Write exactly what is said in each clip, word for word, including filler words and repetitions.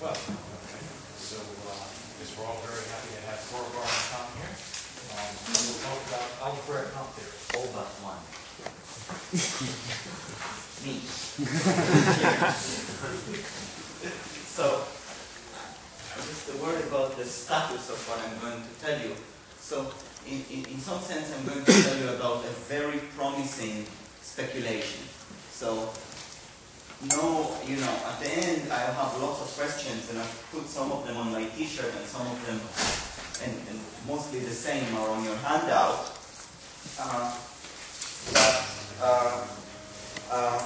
Well, okay. So, uh, guess we're all very happy to have Korrigar on top here. Um, we'll talk about algebraic knot theory. All but one. Me. So, just a word about the status of what I'm going to tell you. So, in, in, in some sense, I'm going to tell you about a very promising speculation. So, no, you know, at the end, I'll have lots of questions, and I've put some of them on my T-shirt, and some of them, and, and mostly the same, are on your handout. Uh, but, uh, uh,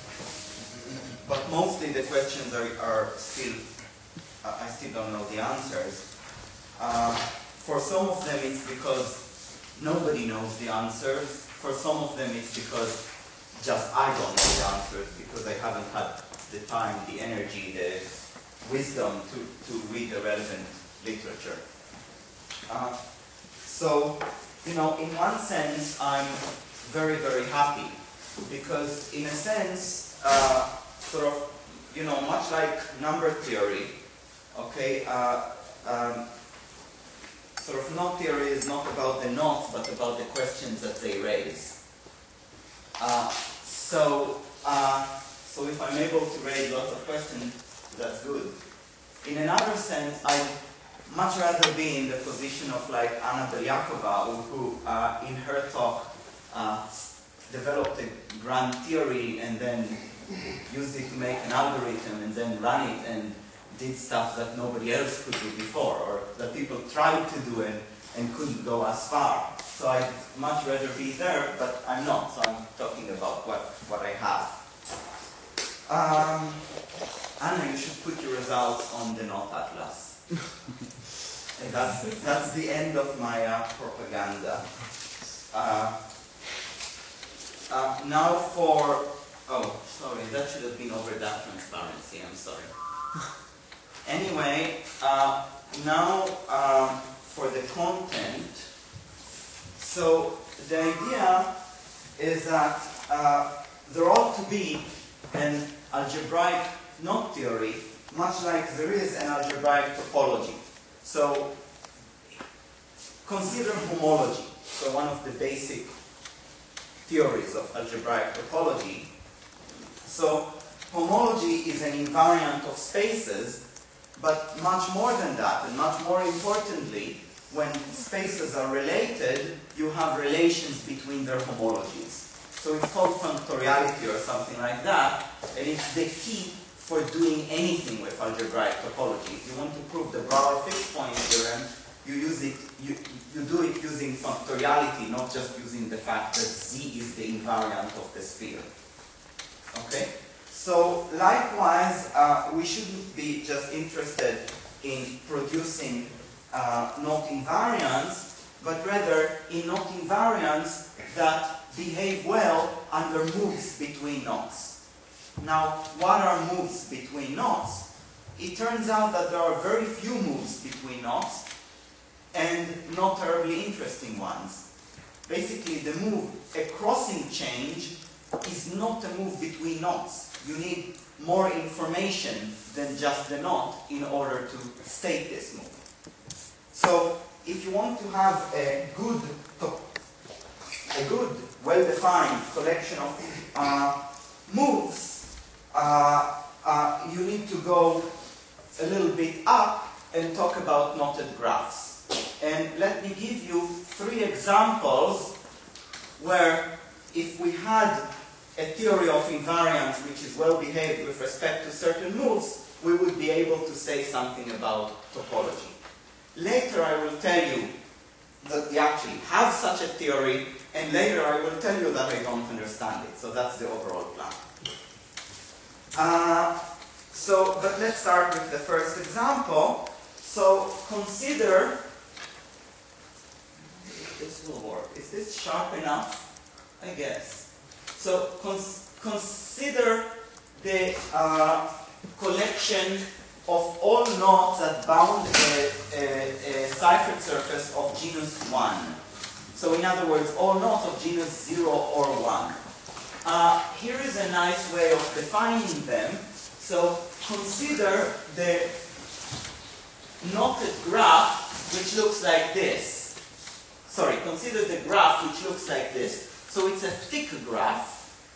but mostly the questions are, are still, uh, I still don't know the answers. Uh, for some of them, it's because nobody knows the answers. For some of them, it's because just I don't know the answers, because I haven't had the time, the energy, the wisdom to, to read the relevant literature. Uh, so, you know, in one sense, I'm very, very happy, because in a sense, uh, sort of, you know, much like number theory, okay, uh, um, sort of knot theory is not about the knots, but about the questions that they raise. Uh, so, uh, so if I'm able to raise lots of questions, that's good. In another sense, I'd much rather be in the position of like Anna Belyakova, who, who uh, in her talk uh, developed a grand theory and then used it to make an algorithm and then ran it and did stuff that nobody else could do before, or that people tried to do and, and couldn't go as far. So I'd much rather be there, but I'm not, so I'm talking about what, what I have. Um, Anna, you should put your results on the Knot Atlas. And that's, that's the end of my uh, propaganda. Uh, uh, now for, oh, sorry, that should have been over that transparency, I'm sorry. Anyway, uh, now um, for the content. So the idea is that uh, there ought to be an algebraic knot theory, much like there is an algebraic topology. So consider homology, so one of the basic theories of algebraic topology. So homology is an invariant of spaces, but much more than that, and much more importantly, when spaces are related, you have relations between their homologies. So it's called functoriality or something like that, and it's the key for doing anything with algebraic topology. If you want to prove the Brouwer fixed point theorem, you use it, you, you do it using functoriality, not just using the fact that Z is the invariant of the sphere. Okay? So likewise, uh, we shouldn't be just interested in producing uh, knot invariants, but rather in knot invariants that behave well under moves between knots. Now, what are moves between knots? It turns out that there are very few moves between knots, and not terribly interesting ones. Basically, the move, a crossing change, is not a move between knots. You need more information than just the knot in order to state this move. So, if you want to have a good, a good, well-defined collection of uh, moves, uh, uh, you need to go a little bit up and talk about knotted graphs. And let me give you three examples where, if we had a theory of invariance which is well behaved with respect to certain moves, we would be able to say something about topology. Later I will tell you that we actually have such a theory, and later I will tell you that I don't understand it. So that's the overall plan. Uh, so, but let's start with the first example. So consider, if this will work. Is this sharp enough? I guess. So cons consider the uh, collection of all knots that bound a, a, a Seifert surface of genus one. So in other words, all knots of genus zero or one. Uh, here is a nice way of defining them. So consider the knotted graph which looks like this. Sorry, consider the graph which looks like this. So it's a thick graph.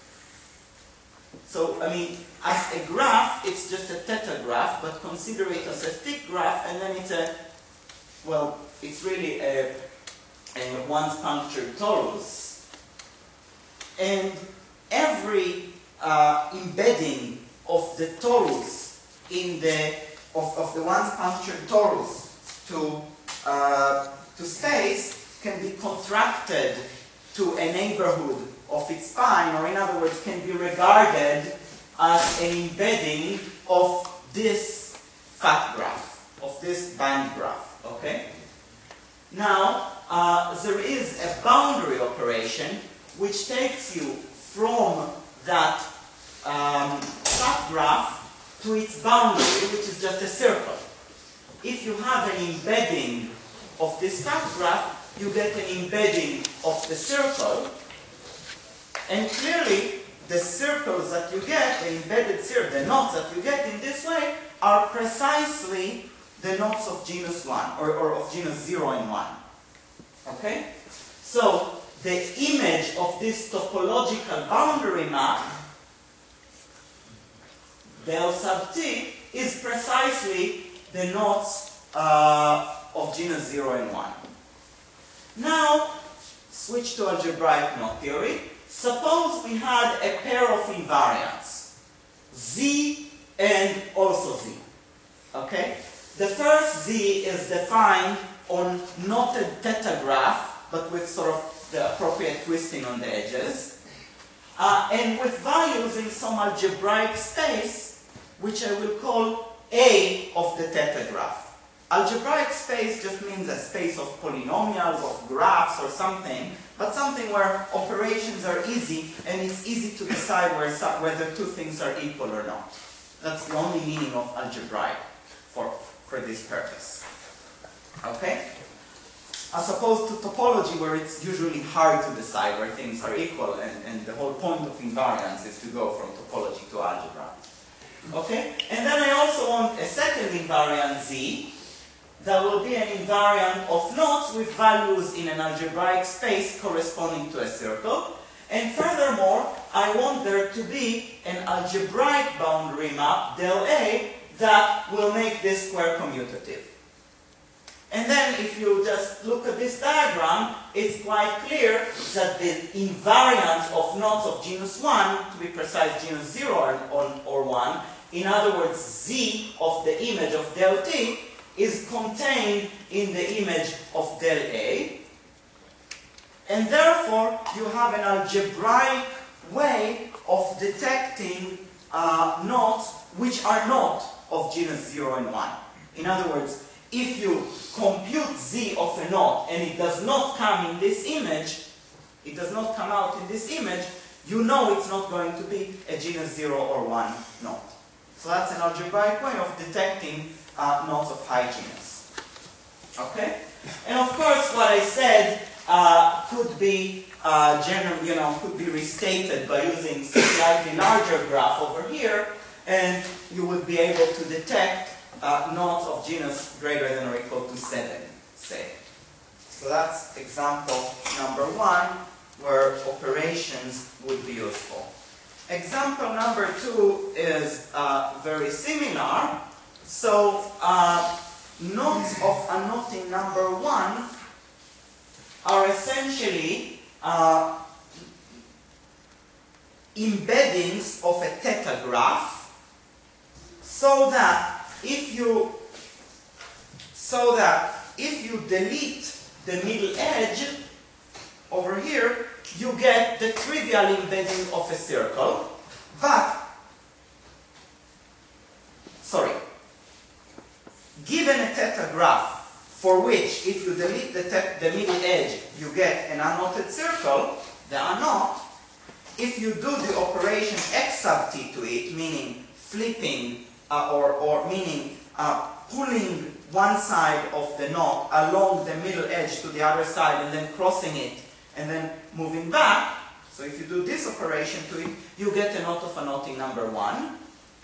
So, I mean, as a graph, it's just a tetragraph, but consider it as a thick graph, and then it's a, well, it's really a, a once punctured torus. And every uh, embedding of the torus in the, of, of the once punctured torus to, uh, to space can be contracted to a neighborhood of its spine, or in other words, can be regarded as an embedding of this fat graph, of this band graph, okay? Now, uh, there is a boundary operation which takes you from that um, fat graph to its boundary, which is just a circle. If you have an embedding of this fat graph, you get an embedding of the circle. And clearly, the circles that you get, the embedded circles, the knots that you get in this way, are precisely the knots of genus one, or, or of genus zero and one. Okay? So, the image of this topological boundary map, del sub t, is precisely the knots uh, of genus zero and one. Now, switch to algebraic knot theory. Suppose we had a pair of invariants, z and also z. Okay? The first z is defined on knotted tetragraph, but with sort of the appropriate twisting on the edges, uh, and with values in some algebraic space, which I will call A of the tetragraph. Algebraic space just means a space of polynomials, of graphs or something, but something where operations are easy and it's easy to decide where, whether two things are equal or not. That's the only meaning of algebraic for, for this purpose. Okay? As opposed to topology, where it's usually hard to decide where things are equal, and, and the whole point of invariance is to go from topology to algebra. Okay? And then I also want a second invariant z, that will be an invariant of knots with values in an algebraic space corresponding to a circle. And furthermore, I want there to be an algebraic boundary map, del A, that will make this square commutative. And then if you just look at this diagram, it's quite clear that the invariant of knots of genus one, to be precise genus zero or, or one, in other words z of the image of del t, is contained in the image of del A, and therefore you have an algebraic way of detecting uh, knots which are not of genus zero and one. In other words, if you compute z of a knot and it does not come in this image, it does not come out in this image, you know it's not going to be a genus zero or one knot. So that's an algebraic way of detecting Uh, knots of high genus. Okay? And of course, what I said uh, could be uh, general, you know, could be restated by using a slightly larger graph over here, and you would be able to detect uh, knots of genus greater than or equal to seven, say. So that's example number one, where operations would be useful. Example number two is uh, very similar. So, uh, knots of annotting number one are essentially uh, embeddings of a tetragraph, so that if you so that if you delete the middle edge over here, you get the trivial embedding of a circle, but sorry. Given a tetragraph for which, if you delete the, the middle edge, you get an unknotted circle, the unknot, if you do the operation x sub t to it, meaning flipping, uh, or, or meaning uh, pulling one side of the knot along the middle edge to the other side and then crossing it and then moving back, so if you do this operation to it, you get a knot of annotting number one.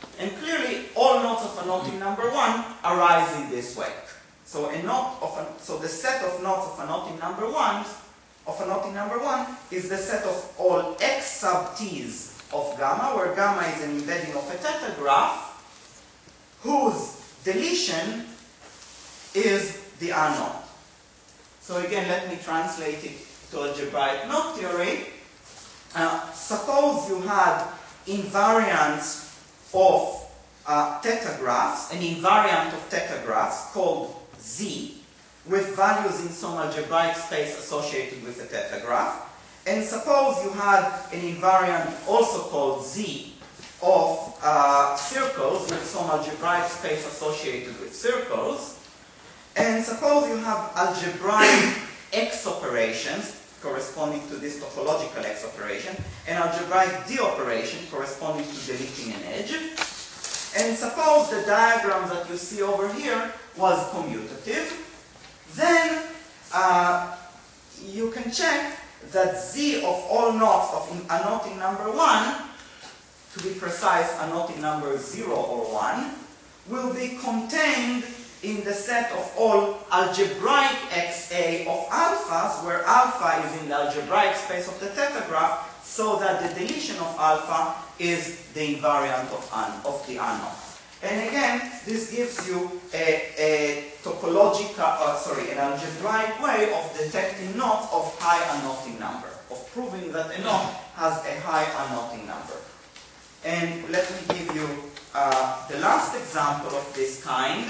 And clearly, all knots of a knot in number one arise in this way. So a knot of a, so the set of knots of a knot in number one of a knot in number one is the set of all x sub t's of gamma, where gamma is an embedding of a tetragraph, whose deletion is the unknown. So again, let me translate it to algebraic knot theory. Uh, suppose you had invariants of uh, tetragraphs, an invariant of tetragraphs called Z, with values in some algebraic space associated with a tetragraph. And suppose you had an invariant also called Z of uh, circles with some algebraic space associated with circles. And suppose you have algebraic X operations corresponding to this topological X operation, and algebraic D operation corresponding to deleting an edge. And suppose the diagram that you see over here was commutative, then uh, you can check that Z of all knots of a knot in number one, to be precise, a knot in number zero or one, will be contained in the set of all algebraic X A of alphas, where alpha is in the algebraic space of the tetragraph, so that the deletion of alpha is the invariant of, un, of the unknown. And again, this gives you a, a topological, uh, sorry, an algebraic way of detecting knots of high unknotting number, of proving that a knot has a high unknotting number. And let me give you uh, the last example of this kind.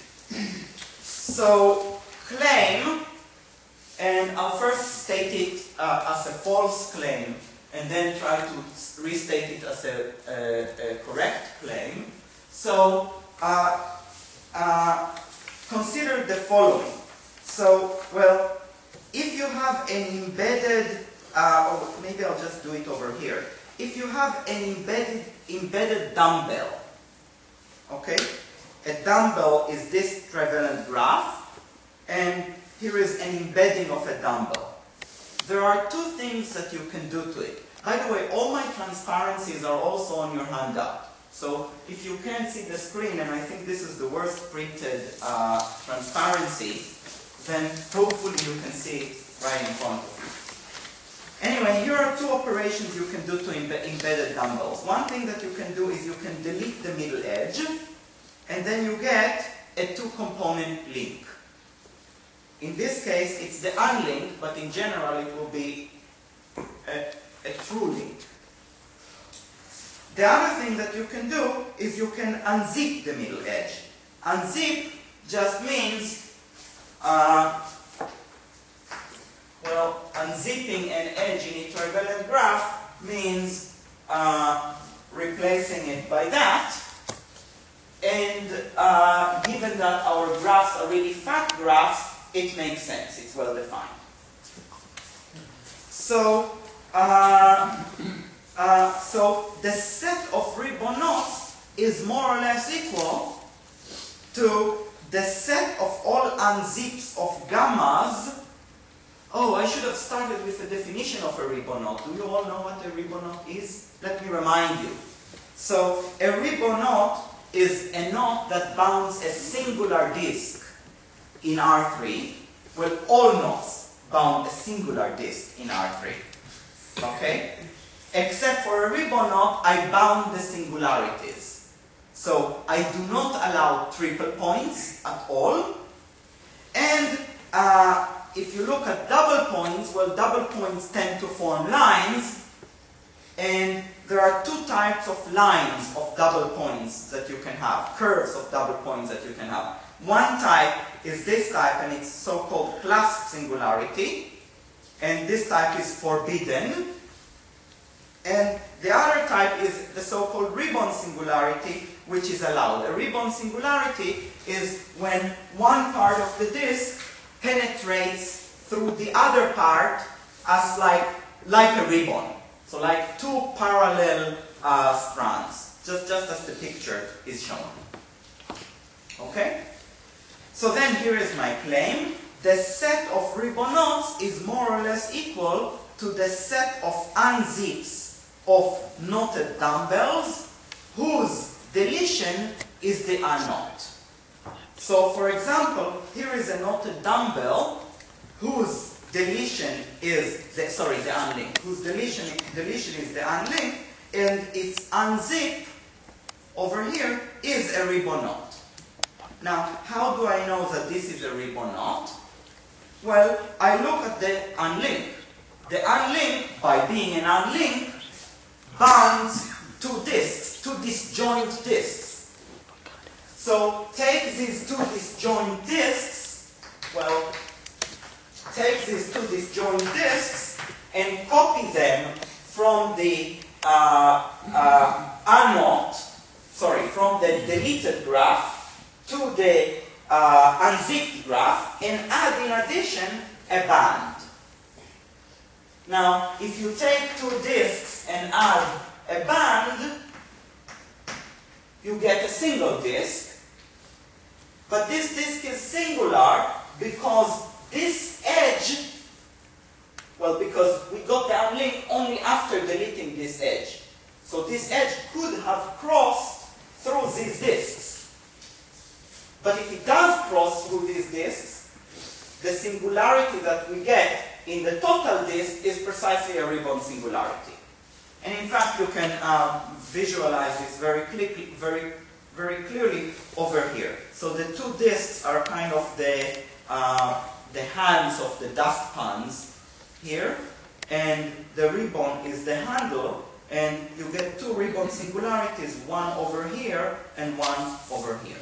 So, claim, and I'll first state it uh, as a false claim, and then try to restate it as a, a, a correct claim. So, uh, uh, consider the following. So, well, if you have an embedded, uh, or maybe I'll just do it over here. If you have an embedded, embedded dumbbell, okay? A dumbbell is this trivalent graph, and here is an embedding of a dumbbell. There are two things that you can do to it. By the way, all my transparencies are also on your handout. So if you can't see the screen, and I think this is the worst printed uh, transparency, then hopefully you can see it right in front of you. Anyway, here are two operations you can do to embed embedded dumbbells. One thing that you can do is you can delete the middle edge, and then you get a two-component link. In this case, it's the unlinked, but in general it will be a, a true link. The other thing that you can do is you can unzip the middle edge. Unzip just means, uh, well, unzipping an edge in a trivalent graph means uh, replacing it by that. And uh, given that our graphs are really fat graphs, it makes sense. It's well defined. So, uh, uh, so the set of ribbon knots is more or less equal to the set of all unzips of gammas. Oh, I should have started with the definition of a ribbon knot. Do you all know what a ribbon knot is? Let me remind you. So, a ribbon knot is a knot that bounds a singular disk in R three. Well, all knots bound a singular disk in R three. Okay? Except for a ribbon knot, I bound the singularities. So, I do not allow triple points at all. And uh, if you look at double points, well, double points tend to form lines. And there are two types of lines of double points that you can have, curves of double points that you can have. One type is this type, and it's so-called clasp singularity, and this type is forbidden. And the other type is the so-called ribbon singularity, which is allowed. A ribbon singularity is when one part of the disk penetrates through the other part as like, like a ribbon. So like two parallel uh, strands, just, just as the picture is shown. Okay? So then here is my claim. The set of ribbon knots is more or less equal to the set of unzips of knotted dumbbells whose deletion is the unknot. So for example, here is a knotted dumbbell whose deletion is, the, sorry, the unlink, whose deletion, deletion is the unlink, and its unzip over here is a ribbon knot. Now, how do I know that this is a ribbon knot? Well, I look at the unlink. The unlink, by being an unlink, bounds two discs, two disjoint discs. So take these two disjoint discs, well, take these two disjoint discs and copy them from the uh, uh, unknot, sorry, from the deleted graph to the uh, unzipped graph, and add in addition a band. Now, if you take two discs and add a band, you get a single disc. But this disc is singular because this edge, well, because we got the unlink only after deleting this edge. So this edge could have crossed through these discs. But if it does cross through these discs, the singularity that we get in the total disk is precisely a ribbon singularity. And in fact, you can uh, visualize this very, very, very clearly over here. So the two disks are kind of the, uh, the hands of the dustpans here, and the ribbon is the handle, and you get two ribbon singularities, one over here and one over here.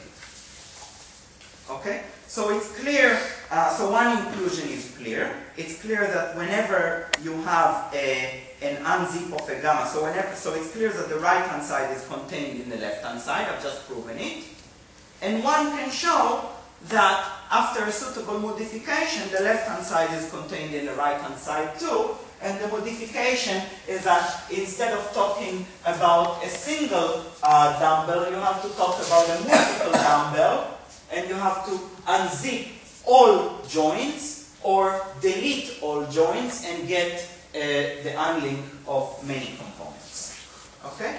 Okay? So it's clear, uh, so one inclusion is clear. It's clear that whenever you have a, an unzip of a gamma, so, whenever, so it's clear that the right-hand side is contained in the left-hand side. I've just proven it. And one can show that after a suitable modification, the left-hand side is contained in the right-hand side too. And the modification is that instead of talking about a single uh, dumbbell, you have to talk about a multiple dumbbell, and you have to unzip all joints or delete all joints and get uh, the unlink of many components. Okay?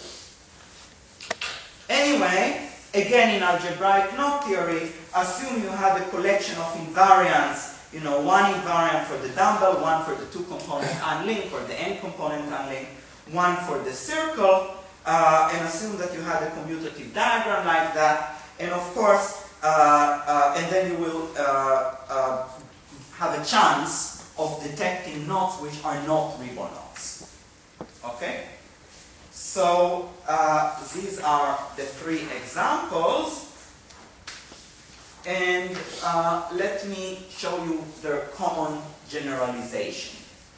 Anyway, again in algebraic knot theory, assume you had a collection of invariants, you know, one invariant for the dumbbell, one for the two-component unlink or the n-component unlink, one for the circle, uh, and assume that you had a commutative diagram like that, and of course, Uh, uh, and then you will uh, uh, have a chance of detecting knots which are not ribbon knots. Okay? So uh, these are the three examples. And uh, let me show you their common generalization.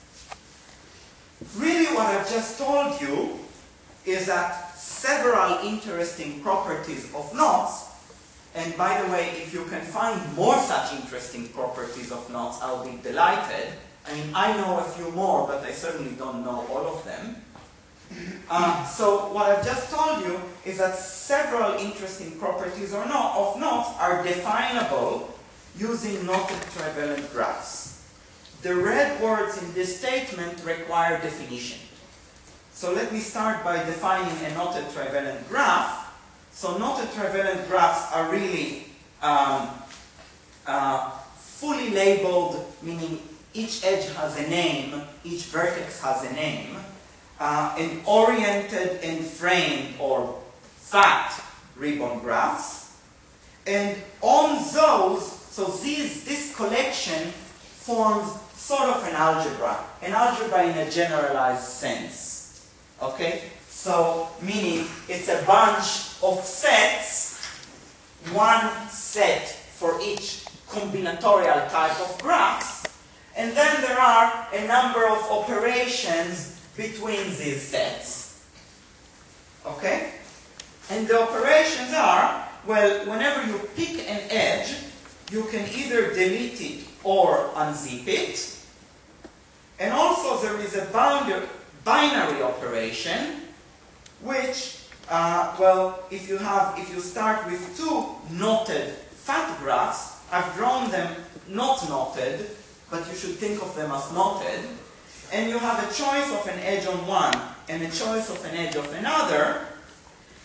Really what I've just told you is that several interesting properties of knots. And by the way, if you can find more such interesting properties of knots, I'll be delighted. I mean, I know a few more, but I certainly don't know all of them. Uh, so what I've just told you is that several interesting properties or not, of knots are definable using knotted trivalent graphs. The red words in this statement require definition. So let me start by defining a knotted trivalent graph. So knotted trivalent graphs are really um, uh, fully labeled, meaning each edge has a name, each vertex has a name, uh, and oriented and framed or fat ribbon graphs. And on those, so these, this collection forms sort of an algebra, an algebra in a generalized sense. Okay? So, meaning it's a bunch of sets, one set for each combinatorial type of graphs, and then there are a number of operations between these sets. Okay? And the operations are, well, whenever you pick an edge, you can either delete it or unzip it. And also there is a boundary, binary operation, which, uh, well, if you have, if you start with two knotted fat graphs, I've drawn them not knotted, but you should think of them as knotted, and you have a choice of an edge on one and a choice of an edge of another,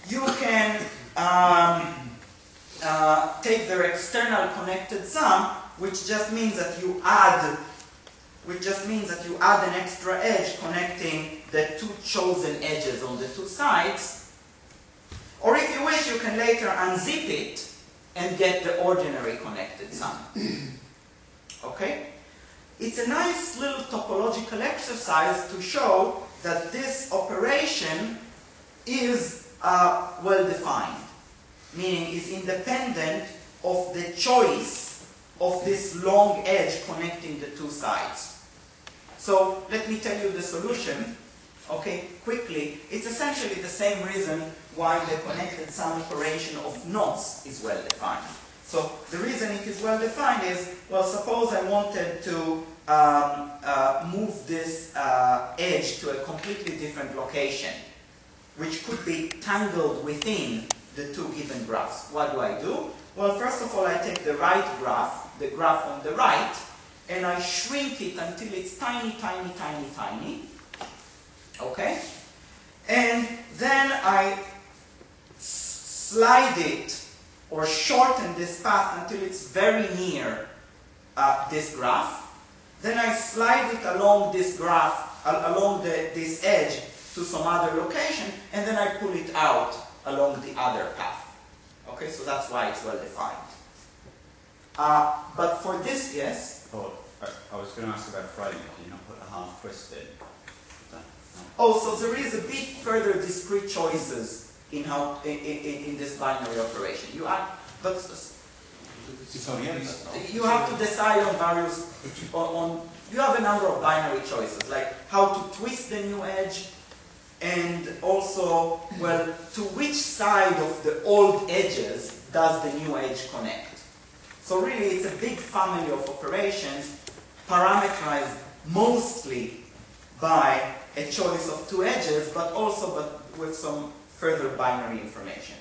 you can um, uh, take their external connected sum, which just means that you add, which just means that you add an extra edge connecting the two chosen edges on the two sides. Or if you wish, you can later unzip it and get the ordinary connected sum. Okay? It's a nice little topological exercise to show that this operation is uh, well defined, meaning is independent of the choice of this long edge connecting the two sides. So let me tell you the solution, okay, quickly. It's essentially the same reason why the connected sum operation of knots is well defined. So the reason it is well defined is, well, suppose I wanted to um, uh, move this uh, edge to a completely different location, which could be tangled within the two given graphs. What do I do? Well, first of all, I take the right graph, the graph on the right, and I shrink it until it's tiny, tiny, tiny, tiny. Okay? And then I slide it or shorten this path until it's very near uh, this graph. Then I slide it along this graph, uh, along the, this edge to some other location, and then I pull it out along the other path. Okay, so that's why it's well defined. Uh, but for this, yes? Oh, I, I was going to ask about framing. Can you not put a half twist in? No. Oh, so there is a bit further discrete choices in how in, in, in this binary operation. You add, but It's on the end. you have to decide on various on, on. You have a number of binary choices, like how to twist the new edge, and also, well, to which side of the old edges does the new edge connect. So really, it's a big family of operations parameterized mostly by a choice of two edges, but also but with some further binary information.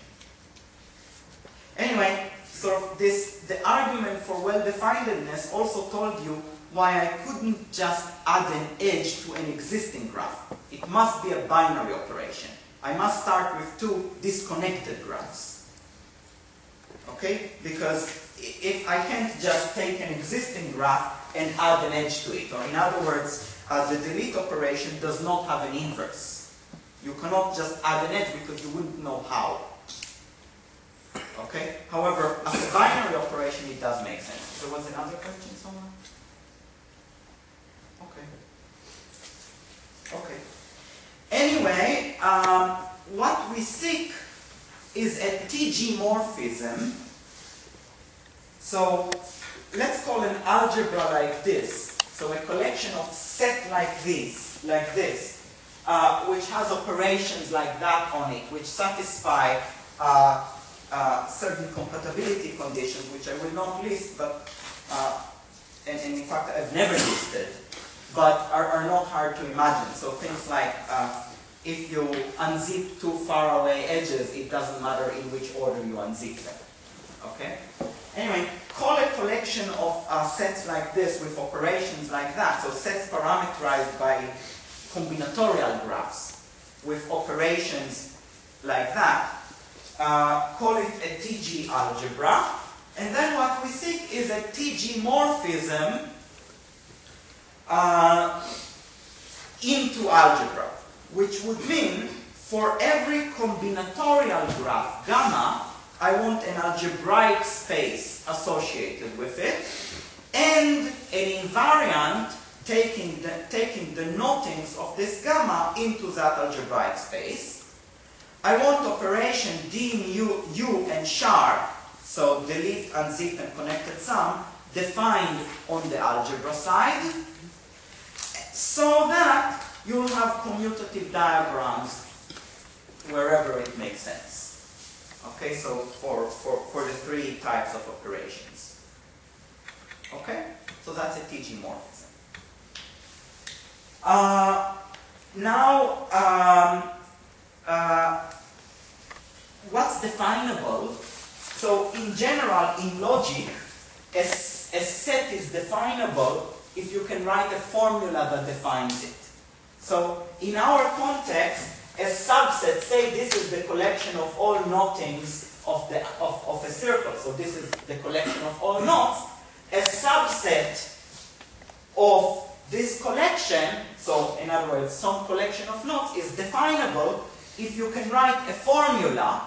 Anyway, so this the argument for well-definedness also told you why I couldn't just add an edge to an existing graph. It must be a binary operation. I must start with two disconnected graphs. Okay? Because if I can't just take an existing graph and add an edge to it, or in other words, uh, the delete operation does not have an inverse. You cannot just add an edge because you wouldn't know how. Okay? However, as a binary operation, it does make sense. There was another question somewhere? Okay. Okay. Anyway, um, what we seek is a T G morphism. So let's call an algebra like this. So a collection of set like this, like this, uh, which has operations like that on it, which satisfy uh, uh, certain compatibility conditions, which I will not list, but uh, and, and in fact I've never listed, but are, are not hard to imagine. So things like uh, if you unzip two far away edges, it doesn't matter in which order you unzip them. Okay? Anyway, call a collection of uh, sets like this with operations like that. So sets parameterized by combinatorial graphs with operations like that. Uh, call it a T G algebra. And then what we seek is a T G morphism uh, into algebra, which would mean for every combinatorial graph gamma, I want an algebraic space associated with it, and an invariant taking the, taking the notings of this gamma into that algebraic space. I want operation d mu, u, and sharp, so delete, unzip, and connected sum, defined on the algebra side, so that you'll have commutative diagrams wherever it makes sense. Okay, so for, for, for the three types of operations. Okay, so that's a T G morphism. Uh, now, um, uh, what's definable? So in general, in logic, a, a set is definable if you can write a formula that defines it. So in our context, a subset, say this is the collection of all knottings of, the, of, of a circle, so this is the collection of all knots, a subset of this collection, so in other words, some collection of knots is definable if you can write a formula,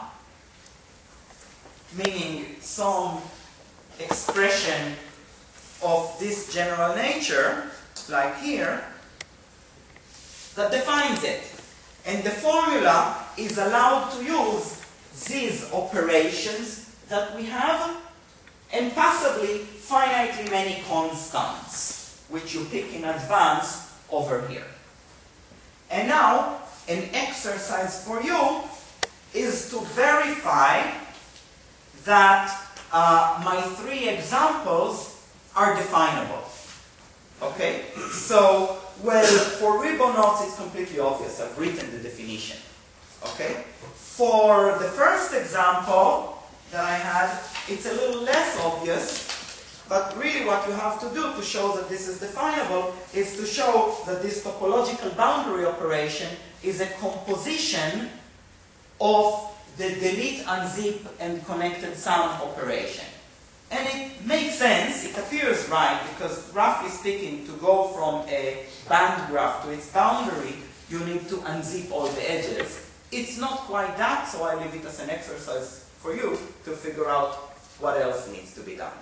meaning some expression of this general nature, like here, that defines it. And the formula is allowed to use these operations that we have, and possibly finitely many constants, which you pick in advance over here. And now, an exercise for you is to verify that uh, my three examples are definable. Okay? So, well, for Ribonauts it's completely obvious. I've written the definition. Okay? For the first example that I had, it's a little less obvious, but really what you have to do to show that this is definable is to show that this topological boundary operation is a composition of the delete, unzip, and connected sum operation. And it makes sense, it appears right, because roughly speaking, to go from a band graph to its boundary, you need to unzip all the edges. It's not quite that, so I leave it as an exercise for you to figure out what else needs to be done.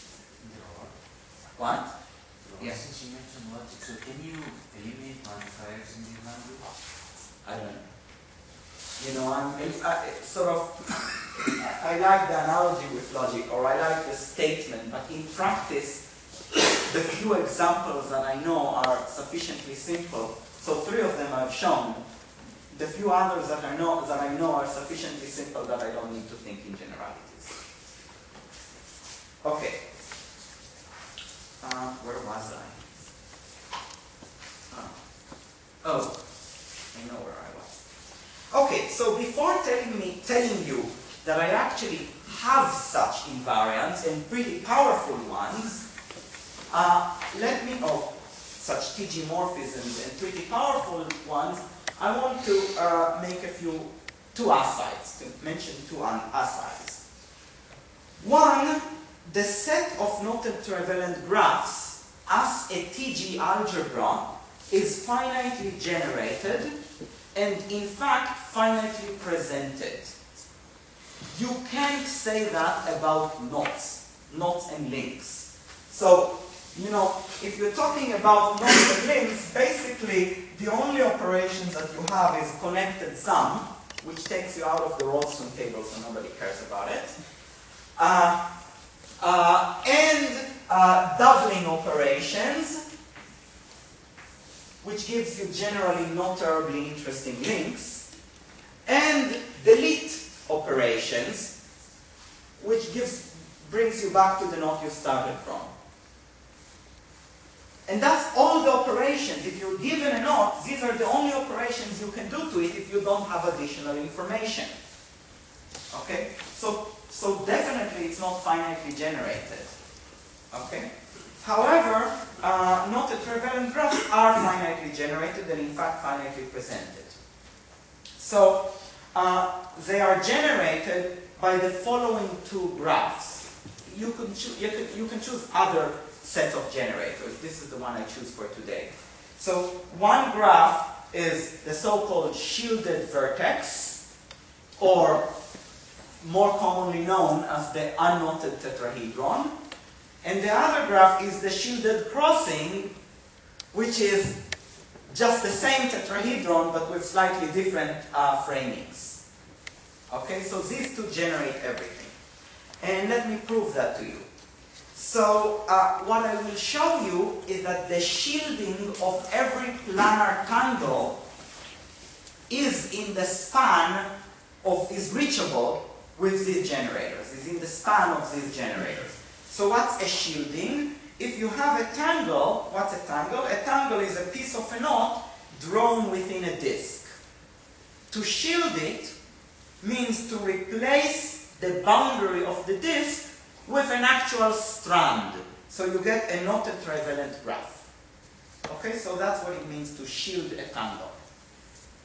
What? Yes. Since you mentioned logic, so can you eliminate modifiers in the language? I don't know. You know, I'm I, sort of, I like the analogy with logic, or I like the statement, but in practice, the few examples that I know are sufficiently simple. So three of them I've shown. The few others that I know that I know are sufficiently simple that I don't need to think in generalities. Okay. Uh, where was I? Oh. oh, I know where I was. Okay, so before telling me, telling you that I actually have such invariants and pretty powerful ones, uh, let me, oh, such T G morphisms and pretty powerful ones, I want to uh, make a few, two asides, to mention two asides. One, the set of knotted trivalent graphs as a T G algebra is finitely generated and in fact finitely presented. You can't say that about knots, knots and links. So, you know, if you're talking about knots and links, basically the only operations that you have is connected sum, which takes you out of the Rollston table, so nobody cares about it. Uh, uh, and uh, doubling operations, which gives you generally not terribly interesting links, and delete operations, which gives, brings you back to the knot you started from. And that's all the operations. If you're given a knot, these are the only operations you can do to it if you don't have additional information. Okay? So, so definitely it's not finitely generated. Okay? However, uh, knotted trivalent graphs are finitely generated and in fact finitely presented. So, uh, they are generated by the following two graphs. You can, you can, you can choose other set of generators. This is the one I choose for today. So one graph is the so-called shielded vertex, or more commonly known as the unknotted tetrahedron. And the other graph is the shielded crossing, which is just the same tetrahedron but with slightly different uh, framings. Okay, so these two generate everything. And let me prove that to you. So uh, what I will show you is that the shielding of every planar tangle is in the span of, is reachable with these generators, is in the span of these generators. So what's a shielding? If you have a tangle, what's a tangle? A tangle is a piece of a knot drawn within a disk. To shield it means to replace the boundary of the disk with an actual strand. So you get a knotted trivalent graph. Okay, so that's what it means to shield a tangle.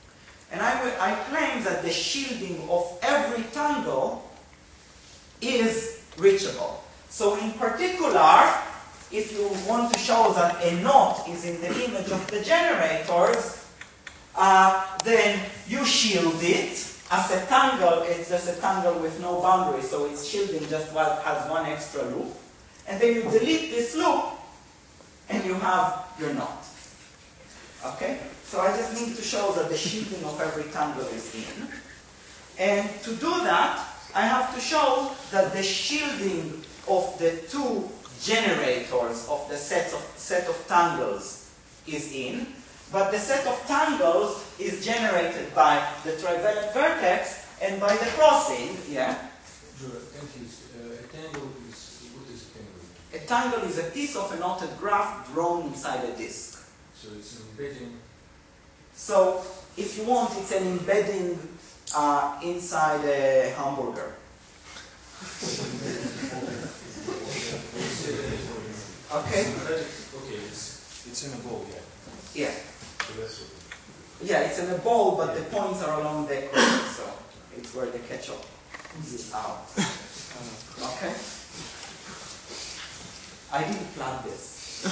And I, will, I claim that the shielding of every tangle is reachable. So in particular, if you want to show that a knot is in the image of the generators, uh, then you shield it. As a tangle, it's just a tangle with no boundary, so it's shielding just while it has one extra loop. And then you delete this loop, and you have your knot. Okay? So I just need to show that the shielding of every tangle is in. And to do that, I have to show that the shielding of the two generators of the set of, set of tangles is in, but the set of tangles is generated by the trivalent vertex and by the crossing. Yeah? Sure. Uh, a tangle is, what is a tangle? A tangle is a piece of a knotted graph drawn inside a disk. So it's an embedding. So if you want, it's an embedding uh, inside a hamburger. Okay? Okay, it's, it's in a bowl, yeah. Yeah. So that's what. Yeah, it's in a bowl, but the points are along the equator, so it's where the ketchup oozes out. Okay? I didn't plan this.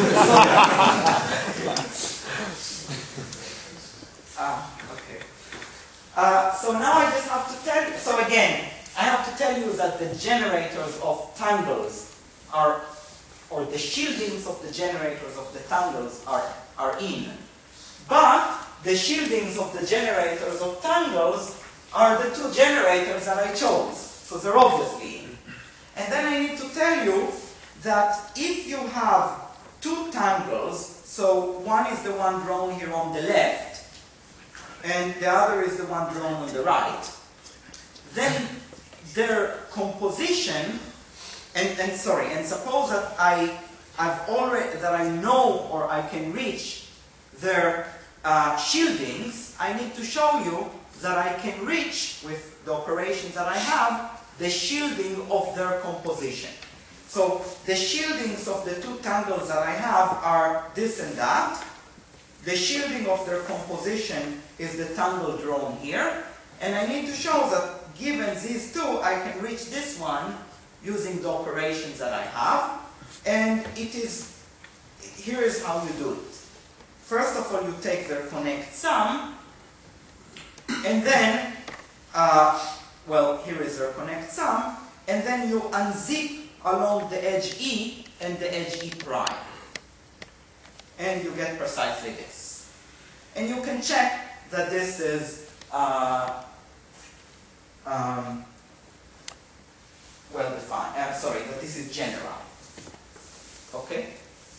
ah, okay. Uh, so now I just have to tell you, so again, I have to tell you that the generators of tangles are, or the shieldings of the generators of the tangles are, are in. But the shieldings of the generators of tangles are the two generators that I chose. So they're obviously in. And then I need to tell you that if you have two tangles, so one is the one drawn here on the left, and the other is the one drawn on the right, then their composition, and, and sorry, and suppose that I I've already that I know or I can reach their uh, shieldings, I need to show you that I can reach, with the operations that I have, the shielding of their composition. So the shieldings of the two tangles that I have are this and that. The shielding of their composition is the tangle drawn here. And I need to show that given these two, I can reach this one using the operations that I have. And it is, here is how you do it. First of all, you take their connect sum, and then, uh, well, here is their connect sum, and then you unzip along the edge E and the edge E prime. And you get precisely this. And you can check that this is uh, um, well defined. I'm uh, sorry, that this is general. Okay?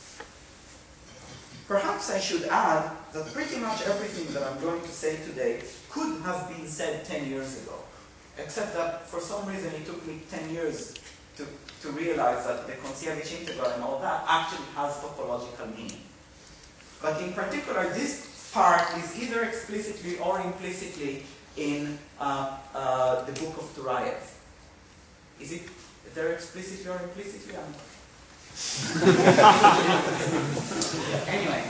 Perhaps I should add that pretty much everything that I'm going to say today could have been said ten years ago. Except that for some reason it took me ten years to, to realize that the Kontsievich integral and all that actually has topological meaning. But in particular, this part is either explicitly or implicitly in uh, uh, the book of Turayev. Is it there explicitly or implicitly? I'm anyway.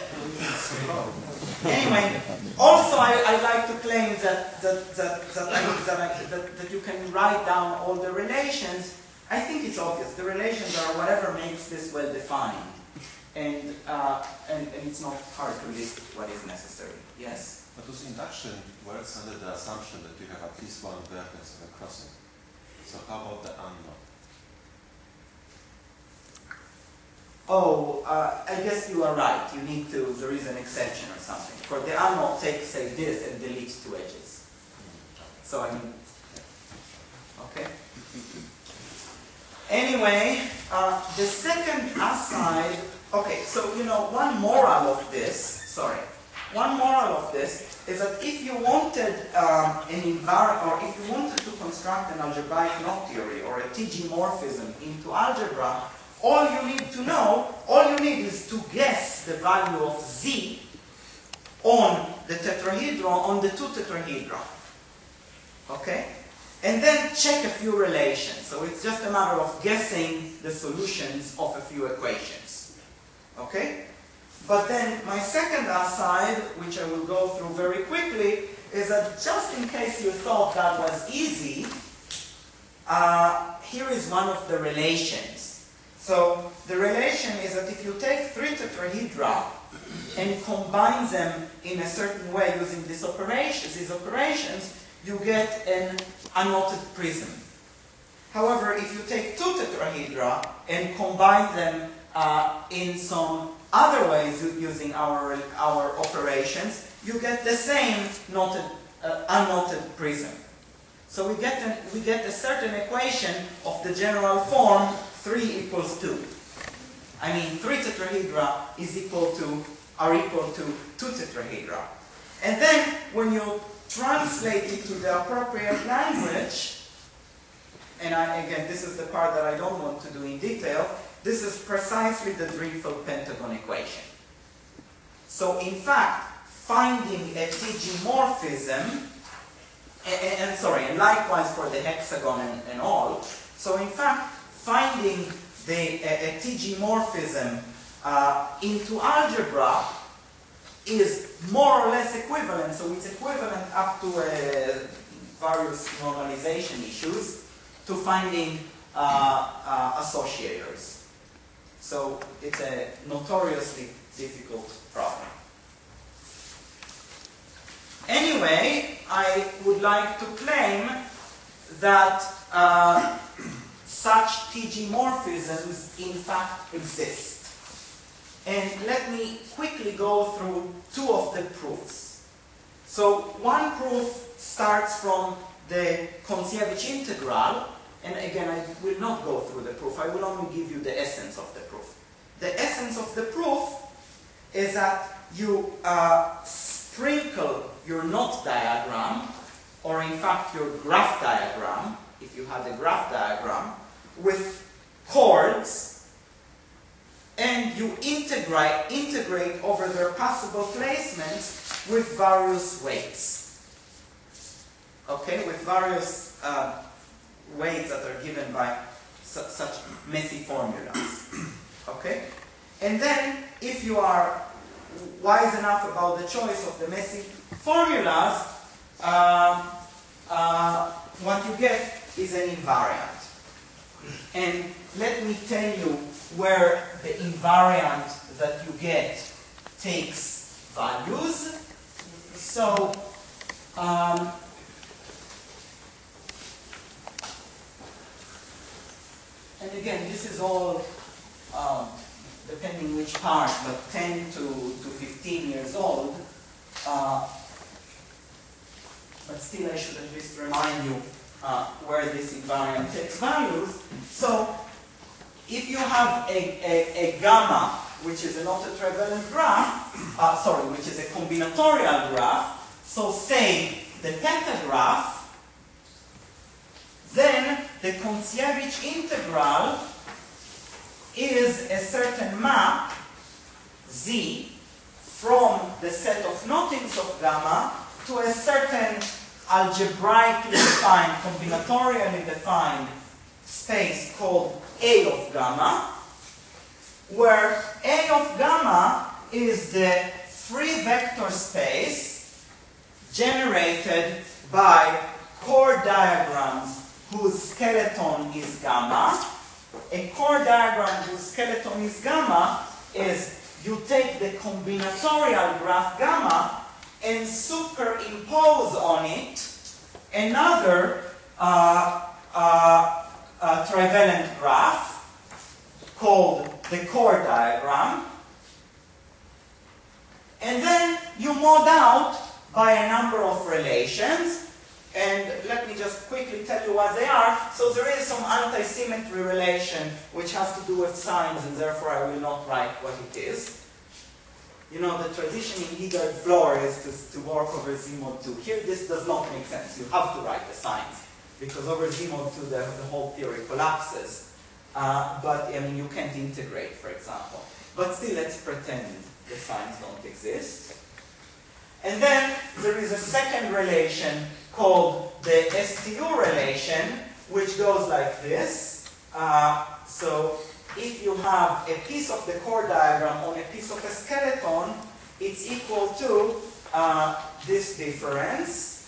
Anyway, also I, I like to claim that that that that, I, that, I, that that you can write down all the relations. I think it's obvious. The relations are whatever makes this well defined, and uh, and, and it's not hard to list what is necessary. Yes. But this induction works under the assumption that you have at least one vertex of a crossing. So how about the unknown? Oh, uh, I guess you are right. You need to, there is an exception or something. For the unknown, take, say, this and delete two edges. So, I mean, okay. Anyway, uh, the second aside, okay, so, you know, one moral of this, sorry, one moral of this is that if you wanted um, an environment, or if you wanted to construct an algebraic knot theory or a T G morphism into algebra, all you need to know, all you need is to guess the value of Z on the tetrahedron, on the two tetrahedron. Okay? And then check a few relations. So it's just a matter of guessing the solutions of a few equations. Okay? But then my second aside, which I will go through very quickly, is that just in case you thought that was easy, uh, here is one of the relations. So the relation is that if you take three tetrahedra and combine them in a certain way using these operations, these operations, you get an unknotted prism. However, if you take two tetrahedra and combine them uh, in some other ways using our, our operations, you get the same knotted, uh, unknotted prism. So we get, an, we get a certain equation of the general form three equals two. I mean, three tetrahedra is equal to, are equal to two tetrahedra. And then when you translate it to the appropriate language, and I, again, this is the part that I don't want to do in detail, this is precisely the Drinfeld pentagon equation. So in fact, finding a T G morphism, and, and sorry, and likewise for the hexagon and, and all, so in fact, finding the, a, a T G morphism uh, into algebra is more or less equivalent, so it's equivalent up to uh, various normalization issues to finding uh, uh, associators. So it's a notoriously difficult problem. Anyway, I would like to claim that uh, such T G morphisms in fact exist. And let me quickly go through two of the proofs. So one proof starts from the Kontsievich integral, and again, I will not go through the proof, I will only give you the essence of the proof. The essence of the proof is that you uh, sprinkle your knot diagram, or in fact your graph diagram, if you had a graph diagram, with chords, and you integrate, integrate over their possible placements with various weights. Okay, with various uh, weights that are given by su such messy formulas. Okay? And then, if you are wise enough about the choice of the messy formulas, uh, uh, what you get is an invariant. And let me tell you where the invariant that you get takes values. So, um, and again, this is all, um, depending which part, but ten to, to fifteen years old. Uh, but still, I should at least remind you uh, where this invariant takes values. So, if you have a, a, a gamma, which is a not a trivalent graph, uh, sorry, which is a combinatorial graph, so say the pentagraph, then the Kontsievich integral is a certain map, Z, from the set of knottings of gamma to a certain algebraically defined, combinatorially defined space called A of gamma, where A of gamma is the free vector space generated by chord diagrams whose skeleton is gamma. A chord diagram whose skeleton is gamma is you take the combinatorial graph gamma and superimpose on it another uh, uh, uh, trivalent graph called the chord diagram, and then you mod out by a number of relations. And let me just quickly tell you what they are. So there is some anti-symmetry relation which has to do with signs, and therefore I will not write what it is. You know, the tradition in Higard Floor is to, to work over Z mod two. Here this does not make sense. You have to write the signs, because over Z mod two the, the whole theory collapses. Uh, but I mean, you can't integrate, for example. But still, let's pretend the signs don't exist. And then there is a second relation called the S T U relation, which goes like this. Uh, so if you have a piece of the core diagram on a piece of a skeleton, it's equal to uh, this difference.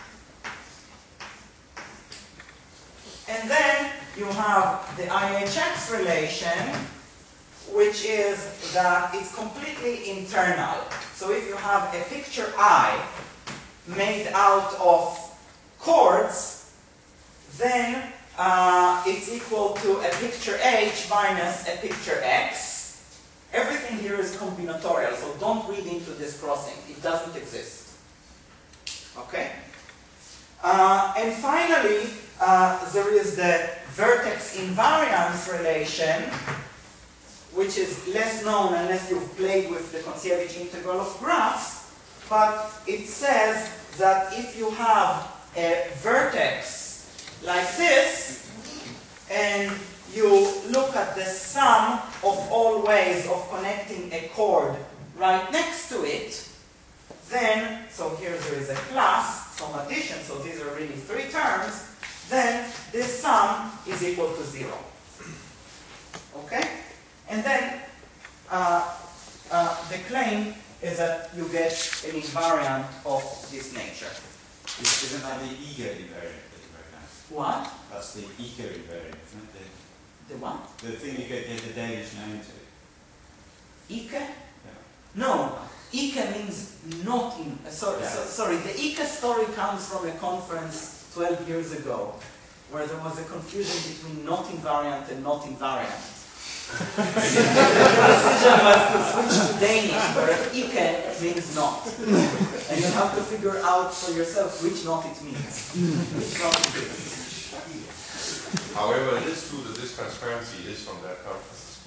And then you have the I H X relation, which is that it's completely internal. So if you have a picture I made out of chords, then uh, it's equal to a picture H minus a picture X. Everything here is combinatorial, so don't read into this crossing. It doesn't exist. Okay? Uh, and finally, uh, there is the vertex invariance relation, which is less known unless you've played with the Kontsievich integral of graphs, but it says that if you have a vertex like this, and you look at the sum of all ways of connecting a chord right next to it, then, so here there is a plus, some addition, so these are really three terms, then this sum is equal to zero. Okay? And then uh, uh, the claim is that you get an invariant of this nature. Isn't that the ego invariant that you wrote down? What? That's the ego invariant, isn't it? The what? The, the thing you get the Danish name to. Ike? Yeah. No. Ike means not in. Uh, sorry, Yeah. so, sorry, the Ike story comes from a conference twelve years ago where there was a confusion between not invariant and not invariant. The decision was to switch to Danish, where Ike means not. And you have to figure out for yourself which not it means. Which not it is. However, it is true that this transparency is from that conference.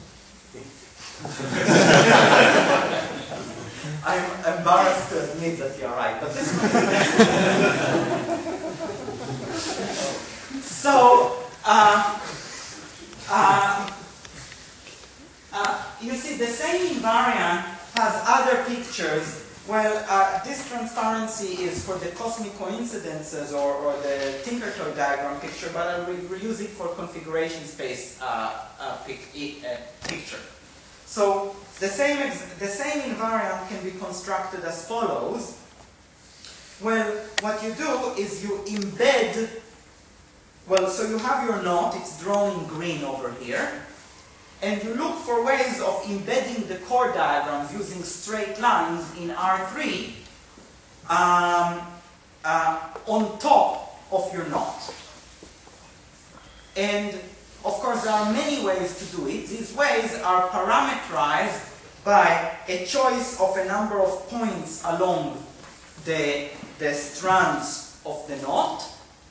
I'm embarrassed to admit that you're right, but this So, uh, uh, uh, you see, the same invariant has other pictures. Well, uh, this transparency is for the cosmic coincidences or, or the Tinkertoy diagram picture, but I will reuse it for configuration space uh, uh, pic uh, picture. So the same, ex the same invariant can be constructed as follows. Well, what you do is you embed, well, so you have your knot, it's drawn in green over here, and you look for ways of embedding the chord diagrams using straight lines in R three um, uh, on top of your knot. And of course, there are many ways to do it. These ways are parameterized by a choice of a number of points along the, the strands of the knot,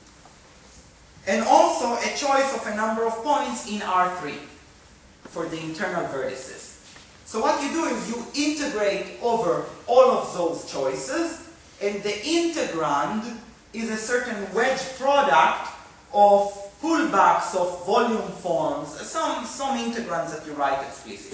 and also a choice of a number of points in R three for the internal vertices. So what you do is you integrate over all of those choices, and the integrand is a certain wedge product of pullbacks of volume forms, some, some integrands that you write explicitly.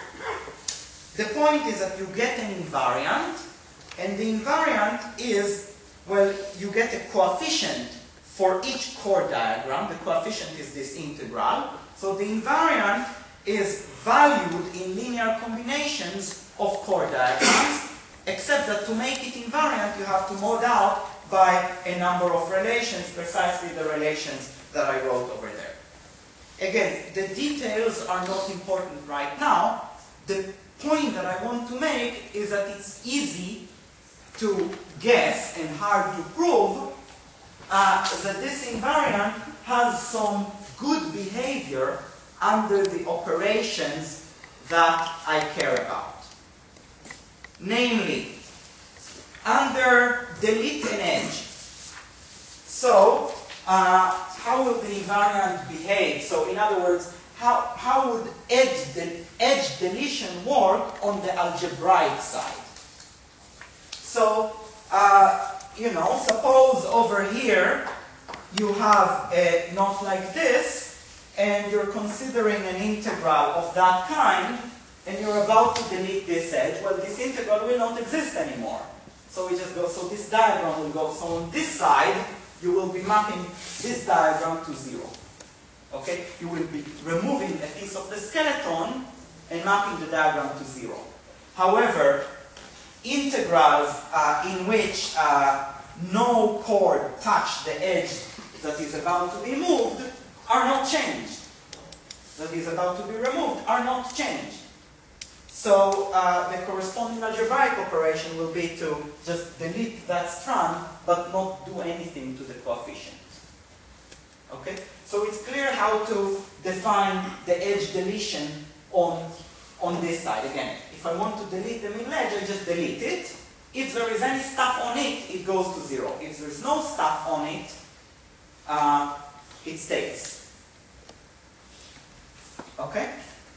The point is that you get an invariant, and the invariant is, well, you get a coefficient for each chord diagram. The coefficient is this integral. So the invariant is valued in linear combinations of chord diagrams, except that to make it invariant, you have to mod out by a number of relations, precisely the relations that I wrote over there. Again, the details are not important right now. The point that I want to make is that it's easy to guess and hard to prove uh, that this invariant has some good behavior under the operations that I care about. Namely, under delete an edge. So, uh, how will the invariant behave? So, in other words, how, how would edge, de edge deletion work on the algebraic side? So, uh, you know, suppose over here you have a knot like this, and you're considering an integral of that kind, and you're about to delete this edge. Well, this integral will not exist anymore. So we just go, so this diagram will go, so on this side, you will be mapping this diagram to zero. Okay? You will be removing a piece of the skeleton and mapping the diagram to zero. However, integrals uh, in which uh, no chord touch the edge that is about to be moved are not changed. That is about to be removed are not changed. So uh, the corresponding algebraic operation will be to just delete that strand but not do anything to the coefficient. Okay? So it's clear how to define the edge deletion on, on this side. Again, if I want to delete the middle edge, I just delete it. If there is any stuff on it, it goes to zero. If there is no stuff on it, uh, it stays. Okay?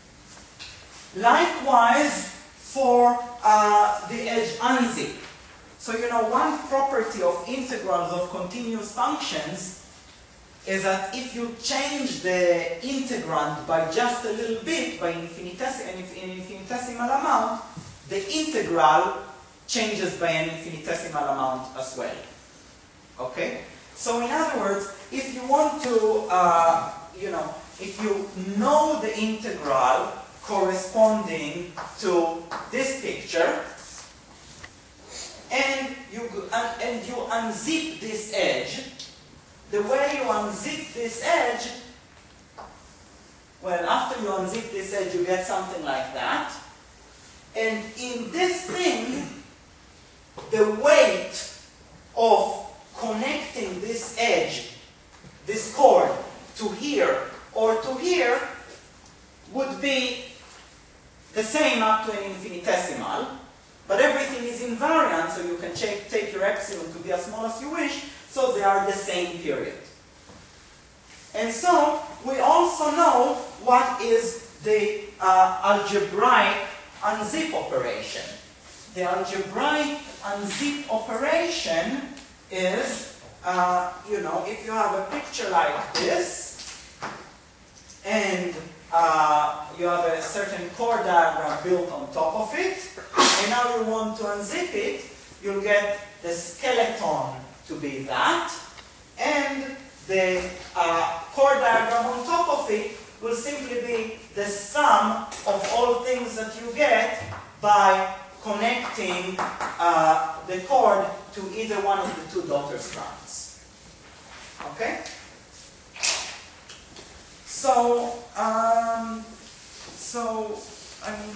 Likewise for uh, the edge unzip. So you know, one property of integrals of continuous functions is that if you change the integrand by just a little bit, by infinitesi an infinitesimal amount, the integral changes by an infinitesimal amount as well. Okay? So in other words, if you want to, uh, you know, if you know the integral corresponding to this picture, and you, and, and you unzip this edge, the way you unzip this edge, well, after you unzip this edge, you get something like that. And in this thing, the weight of connecting this edge, this chord, to here or to here would be the same up to an infinitesimal, but everything is invariant, so you can take, take your epsilon to be as small as you wish, so they are the same period. And so we also know what is the uh, algebraic unzip operation. The algebraic unzip operation is, uh, you know, if you have a picture like this, and uh, you have a certain chord diagram built on top of it, and now you want to unzip it, you'll get the skeleton to be that, and the uh, chord diagram on top of it will simply be the sum of all things that you get by connecting uh, the chord to either one of the two daughter strands. Okay? So, um, so, I mean,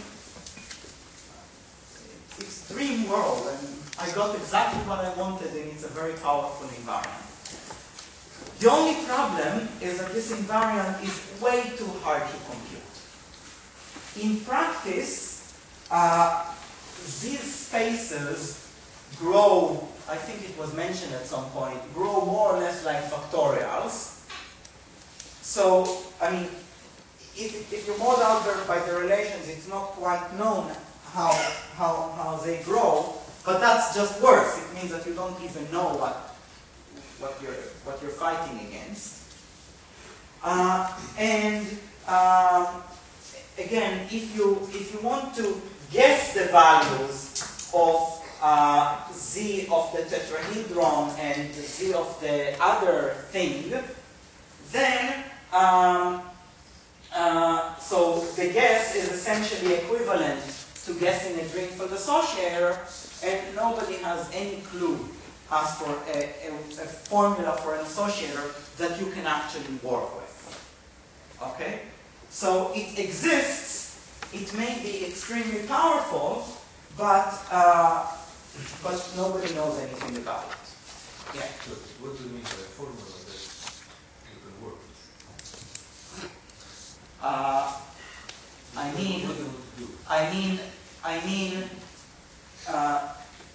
it's dream world, and I got exactly what I wanted, and it's a very powerful invariant. The only problem is that this invariant is way too hard to compute. In practice, uh, these spaces grow, I think it was mentioned at some point, grow more or less like factorials. So, I mean, if, if you model out by the relations, it's not quite known how, how, how they grow, but that's just worse. It means that you don't even know what, what, you're, what you're fighting against. Uh, and um, again, if you, if you want to guess the values of uh, z of the tetrahedron and z of the other thing, then um, uh, so the guess is essentially equivalent to guessing a Drinfeld associator, and nobody has any clue as for a, a, a formula for an associator that you can actually work with. Okay? So it exists, it may be extremely powerful, but, uh, but nobody knows anything about it. Yeah? So what do you mean by a formula that you can work with? Uh, I mean, What do you want to do? I mean, I mean, uh,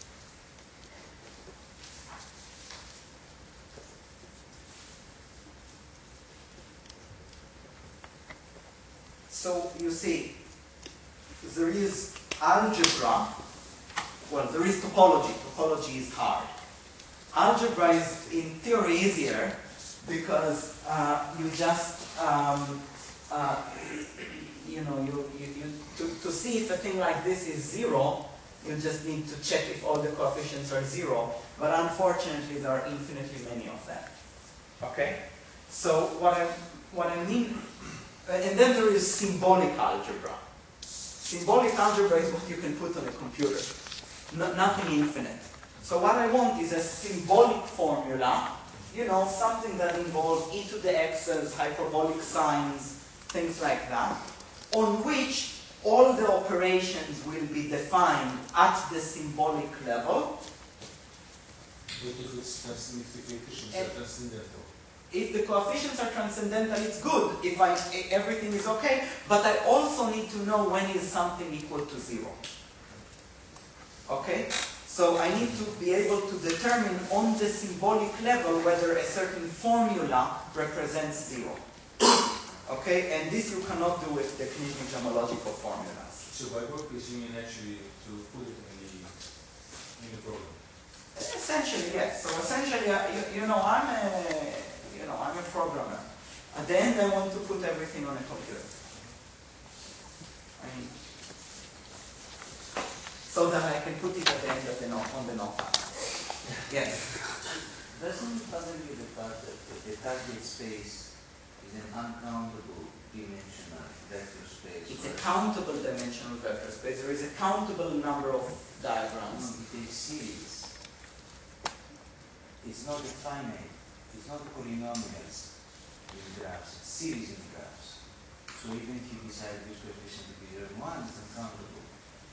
so you see, there is algebra, well, there is topology. Topology is hard. Algebra is, in theory, easier because uh, you just, um, uh, you know, you, you, you to, to see if a thing like this is zero, you just need to check if all the coefficients are zero. But unfortunately, there are infinitely many of them. Okay? So what I'm, what I mean, uh, and then there is symbolic algebra. Symbolic algebra is what you can put on a computer, no, nothing infinite. So what I want is a symbolic formula, you know, something that involves e to the x's, hyperbolic signs, things like that, on which all the operations will be defined at the symbolic level. But if it's transcendental, if the coefficients Eh. are transcendental. If the coefficients are transcendental, it's good. If I, everything is okay, but I also need to know when is something equal to zero. Okay? So I need to be able to determine on the symbolic level whether a certain formula represents zero. Okay? And this you cannot do with the Knigge homological formulas. So by work is you mean actually to put it in the, in the program. Essentially, yes. So essentially, uh, you, you know, I'm a, you know, I'm a programmer. At the end, I want to put everything on a computer. I mean, so that I can put it at the end of the note, on the notepad. Yes. Doesn't it bother you the fact that the, the target space is an uncountable dimensional vector space? It's a whereas- countable dimensional vector space. There is a countable number of diagrams. No, it is series. It's not a finite, it's not polynomials in graphs, it's series in graphs. So even if you decide which coefficient to be zero and one, it's uncountable.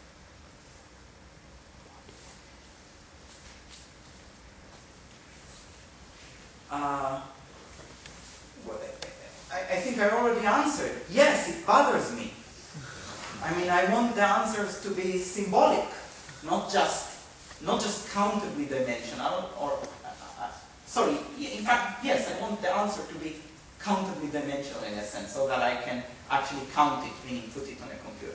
Uh, well, I, I think I already answered. Yes, it bothers me. I mean, I want the answers to be symbolic, not just, not just countably dimensional, or, uh, uh, sorry, in fact, yes, I want the answer to be countably dimensional in a sense, so that I can actually count it, meaning put it on a computer.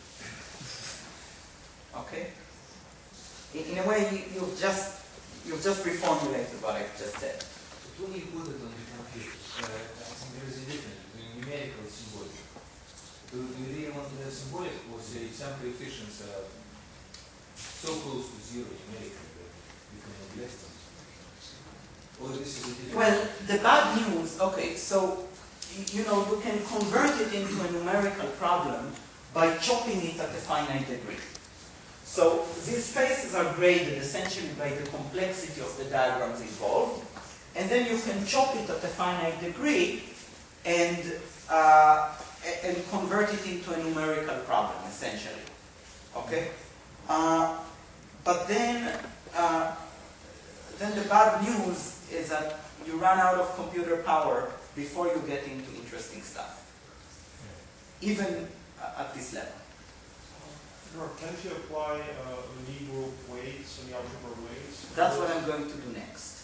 Okay? In, in a way, you, you've just, you've just reformulated what I've just said. But when you put it on the computer, uh, I think there is a difference between numerical and symbolic. Do do you really want to have symbolic, or say some coefficients are so close to zero numerically that you can neglect them? Or this is a different... Well, the bad news, okay, so, y- you know, you can convert it into a numerical problem by chopping it at a finite degree. So, these spaces are graded essentially by the complexity of the diagrams involved, and then you can chop it at a finite degree and, uh, a- and convert it into a numerical problem, essentially. Okay? Uh, but then, uh, then the bad news is that you run out of computer power before you get into interesting stuff, even uh, at this level. Can't you apply uh, Lie weights and algebra weights? That's what I'm going to do next.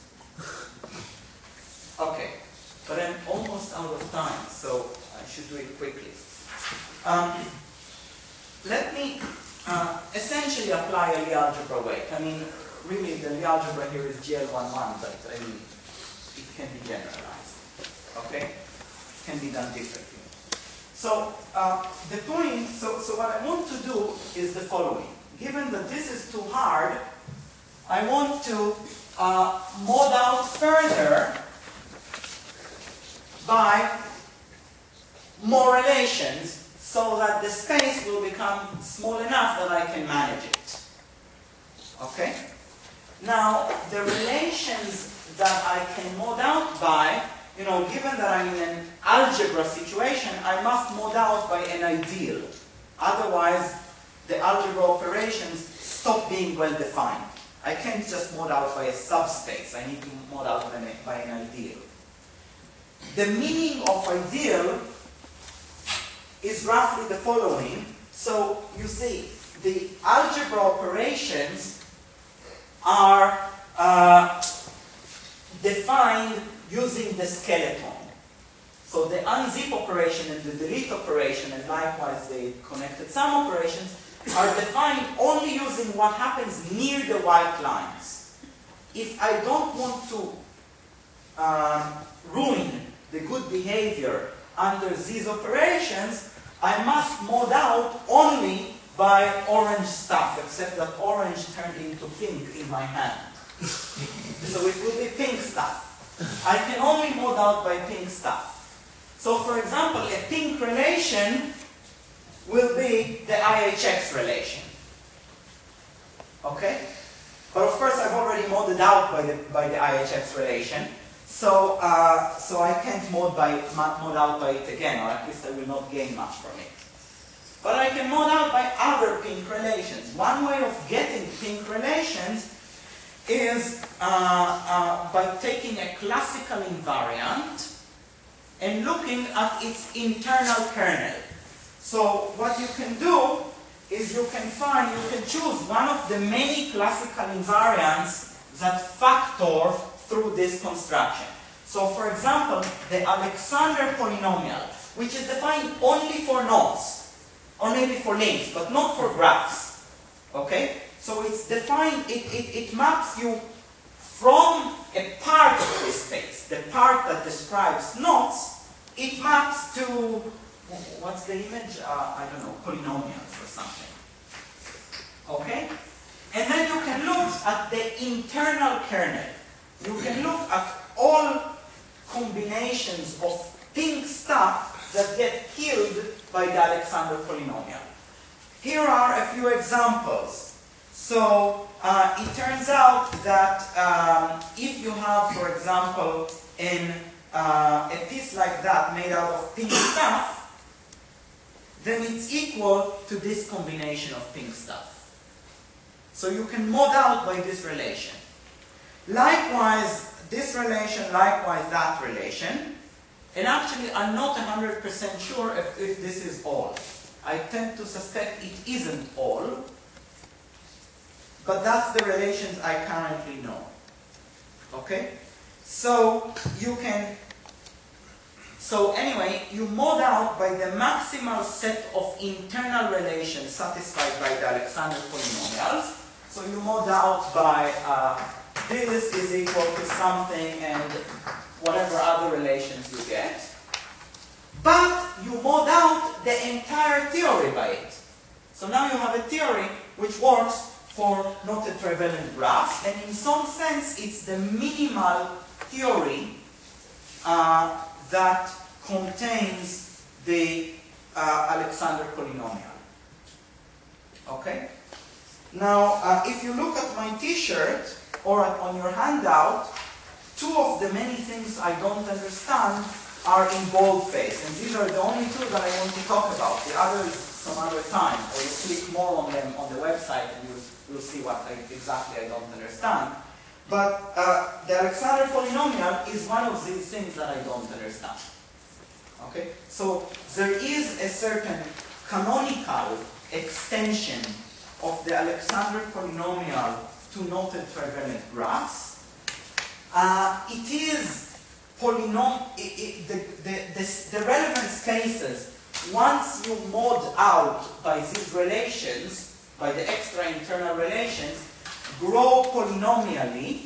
Okay, but I'm almost out of time, so I should do it quickly. Um, let me uh, essentially apply a Lie algebra weight. I mean, really, the Lie algebra here is G L eleven, but I mean, it can be generalized. Okay? Can be done differently. So, uh, the point, so, so what I want to do is the following. Given that this is too hard, I want to uh, mod out further by more relations so that the space will become small enough that I can manage it. Okay? Now, the relations that I can mod out by, you know, given that I'm in an algebra situation, I must mod out by an ideal. Otherwise, the algebra operations stop being well defined. I can't just mod out by a subspace. I need to mod out by an, by an ideal. The meaning of ideal is roughly the following. So, you see, the algebra operations are uh, defined using the skeleton. So the unzip operation and the delete operation, and likewise the connected sum operations, are defined only using what happens near the white lines. If I don't want to um, ruin the good behavior under these operations, I must mod out only by orange stuff, except that orange turned into pink in my hand. So it will be pink stuff. I can only mod out by pink stuff. So for example, a pink relation will be the I H X relation. Okay? But of course I've already modded out by the, by the I H X relation. So, uh, so I can't mod, by, mod out by it again, or at least I will not gain much from it. But I can mod out by other pink relations. One way of getting pink relations is uh, uh, by taking a classical invariant and looking at its internal kernel. So what you can do is you can find, you can choose one of the many classical invariants that factor through this construction. So for example, the Alexander polynomial, which is defined only for nodes, or maybe for links, but not for graphs. Okay? So it's defined, it, it, it maps you from a part of this space, the part that describes nodes, it maps to, what's the image? Uh, I don't know, polynomials or something. Okay? And then you can look at the internal kernel. You can look at all combinations of pink stuff that get killed by the Alexander polynomial. Here are a few examples. So uh, it turns out that um, if you have, for example, in uh, a piece like that made out of pink stuff, then it's equal to this combination of pink stuff. So you can mod out by this relation. Likewise, this relation, likewise that relation. And actually, I'm not one hundred percent sure if, if this is all. I tend to suspect it isn't all. But that's the relations I currently know. Okay? So you can, so anyway, you mod out by the maximal set of internal relations satisfied by the Alexander polynomials. So you mod out by uh, this is equal to something and whatever other relations you get. But you mod out the entire theory by it. So now you have a theory which works for not a trivalent graph, and in some sense it's the minimal theory uh, that contains the uh, Alexander polynomial. Okay? Now, uh, if you look at my t-shirt or at, on your handout, two of the many things I don't understand are in boldface, and these are the only two that I want to talk about. The others some other time, or you click more on them on the website and you'll, you'll see what I, exactly I don't understand. But uh, the Alexander polynomial is one of these things that I don't understand. Okay? So there is a certain canonical extension of the Alexander polynomial to noted trivalent graphs. Uh, it is polynom it, it, the, the, the, the relevant spaces, once you mod out by these relations, by the extra internal relations, grow polynomially,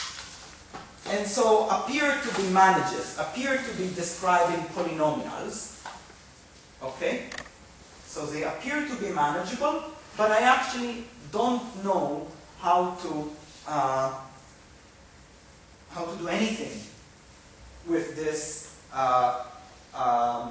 and so appear to be managers, appear to be describing polynomials. Okay? So they appear to be manageable, but I actually don't know how to uh, how to do anything with this uh, um,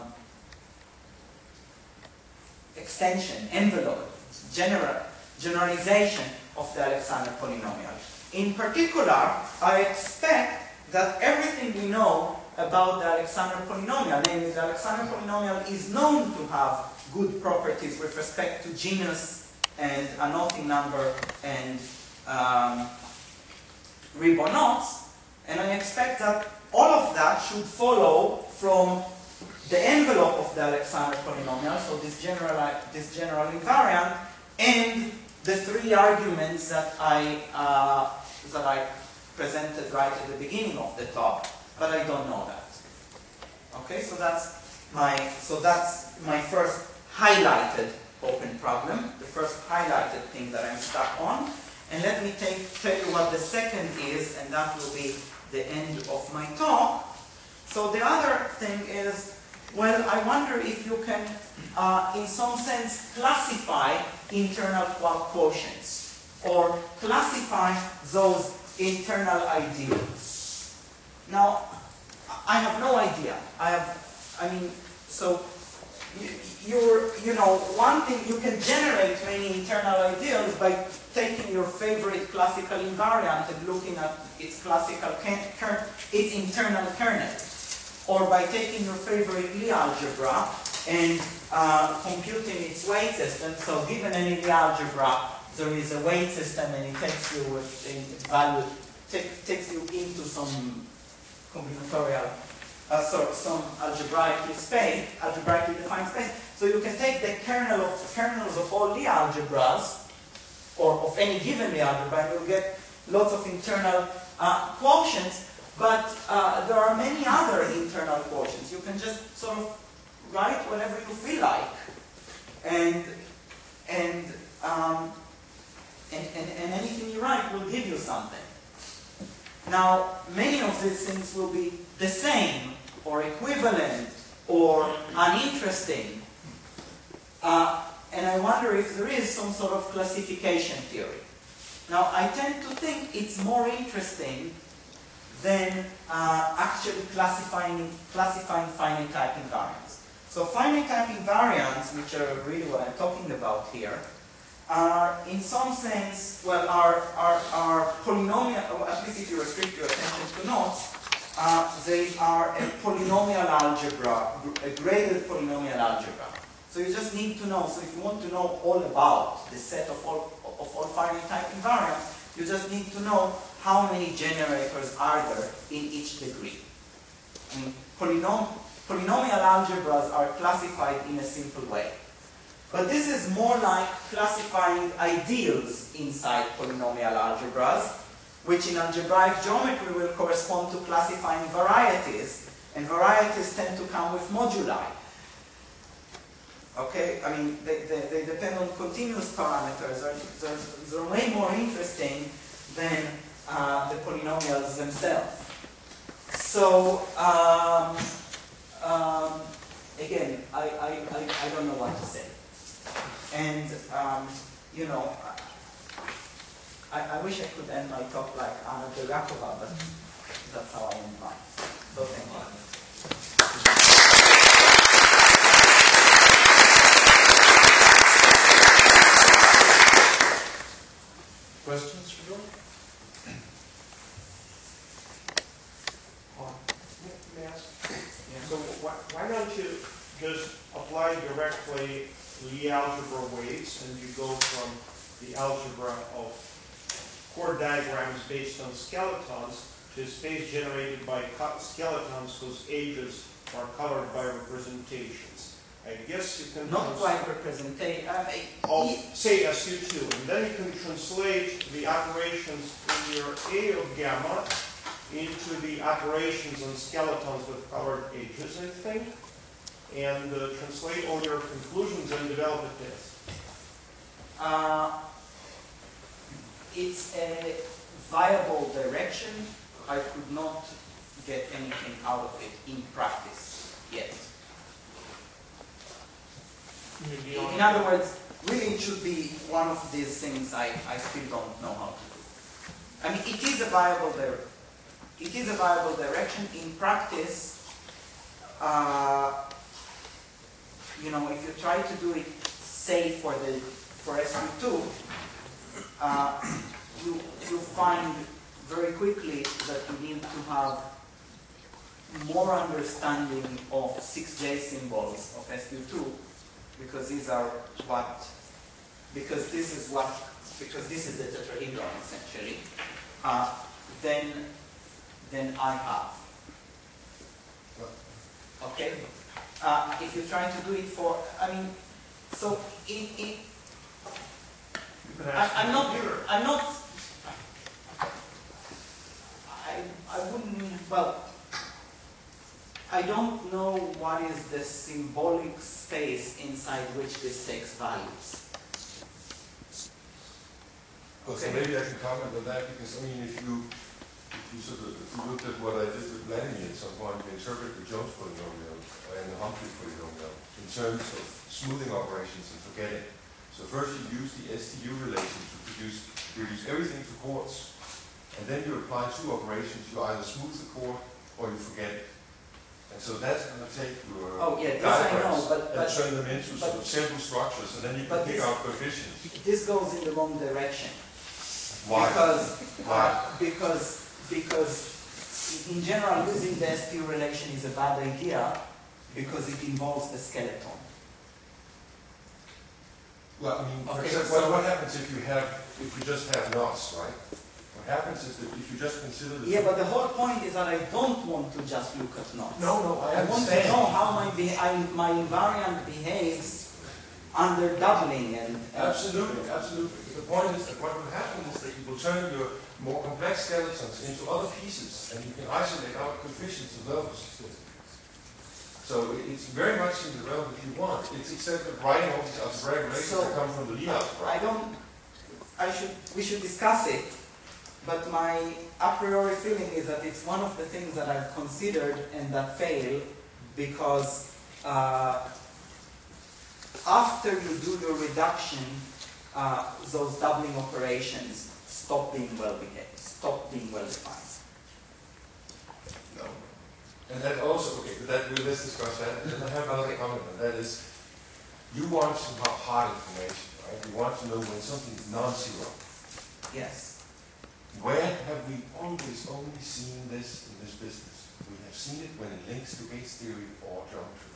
extension, envelope, general, generalization of the Alexander polynomial. In particular, I expect that everything we know about the Alexander polynomial, namely the Alexander polynomial is known to have good properties with respect to genus and annoting number and um, Ribonauts, and I expect that all of that should follow from the envelope of the Alexander polynomial, so this general, this general invariant, and the three arguments that I, uh, that I presented right at the beginning of the talk, but I don't know that. Okay, so that's my, so that's my first highlighted open problem, the first highlighted thing that I'm stuck on. And let me take, tell you what the second is, and that will be the end of my talk. So the other thing is, well, I wonder if you can, uh, in some sense, classify internal quotients, or classify those internal ideals. Now, I have no idea. I have, I mean, so you, you're, you know, one thing, you can generate many internal ideals by taking your favorite classical invariant and looking at its classical kern, its internal kernel, or by taking your favorite Lie algebra and uh, computing its weight system. So given any Lie algebra, there is a weight system, and it takes you with a value, takes you into some combinatorial, uh, sorry, some algebraically space, algebraically defined space. So you can take the kernel of kernels of all Lie algebras, or of any given Lie algebra, and you'll get lots of internal uh, quotients. But uh, there are many other internal quotients. You can just sort of write whatever you feel like, and and um, and, and, and anything you write will give you something. Now, many of these things will be the same, or equivalent, or uninteresting. Uh, and I wonder if there is some sort of classification theory. Now, I tend to think it's more interesting than uh, actually classifying, classifying finite type invariants. So finite type invariants, which are really what I'm talking about here, are in some sense, well, are, are, are polynomial, or at least if you restrict your attention to notes, uh, they are a polynomial algebra, a graded polynomial algebra. So you just need to know, so if you want to know all about the set of all, of all finite type invariants, you just need to know how many generators are there in each degree. I mean, polynom polynomial algebras are classified in a simple way. But this is more like classifying ideals inside polynomial algebras, which in algebraic geometry will correspond to classifying varieties, and varieties tend to come with moduli. Okay, I mean, they, they, they depend on continuous parameters. They're, they're, they're way more interesting than uh, the polynomials themselves. So, um, um, again, I, I, I, I don't know what to say. And, um, you know, I, I wish I could end my talk like Anna Bulgakova, but that's how I end mine. So thank you. Questions for George? Um, May I ask? So why, why don't you just apply directly Lie algebra weights, and you go from the algebra of chord diagrams based on skeletons to space generated by skeletons whose ages are colored by representations. I guess you can... Not quite representation. Uh, of, say, S U two, and then you can translate the operations in your A of gamma into the operations on skeletons with colored edges, I think, and uh, translate all your conclusions and develop a test. Uh, it's a viable direction. I could not get anything out of it in practice yet. In other words, really it should be one of these things I, I still don't know how to do. I mean, it is a viable direction. It is a viable direction. In practice, uh, you know, if you try to do it, say, for the for S U two, uh, you you find very quickly that you need to have more understanding of six J symbols of S U two, because these are what, because this is what, because this is the tetrahedron essentially, uh, then, then I have. Okay? Uh, if you try to do it for, I mean, so in, in I, I'm not, I'm not, I, I wouldn't, well, I don't know what is the symbolic space inside which this takes values. Well, so maybe I can comment on that, because I mean, if you, if you sort of, if you looked at what I did with Lanny at some point, you interpret the Jones polynomial and the Humphrey polynomial in terms of smoothing operations and forgetting. So first you use the S T U relation to produce, reduce everything to chords, and then you apply two operations. You either smooth the chord or you forget it. And so that's going to take your Oh, yeah, this I know, diagrams but, and but turn them into but- sort of simple structures, and then you can but pick this- out coefficients. this goes in the wrong direction. Why? Because, Why? uh, because, because in general, using the S P relation is a bad idea because it involves the skeleton. Well, I mean, for Okay, example, so- what, what happens if you have, if you just have knots, right? What happens is that if you just consider the... Yeah, but the whole point is that I don't want to just look at knots. No, no, I I want to understand. know how my, be- I, my invariant behaves under doubling and... and- Absolutely, absolutely. The point is that what will happen is that you will turn your more complex skeletons into other pieces, and you can isolate out coefficients of those. So it- it's very much in the realm that you want. It's except that writing all these algebraic relations So, that come from the Lie algebra. I don't, I should, we should discuss it, but my a priori feeling is that it's one of the things that I've considered and that fail because uh, after you do your reduction, uh, those doubling operations stop being well behaved, stop being well defined. No. And that also, okay, but that, let's discuss that. And I have another Okay. comment on that is, you want some hard information, right? You want to know when something is non-zero. Yes. Where have we always only seen this in this business? We have seen it when it links to H theory or geometry.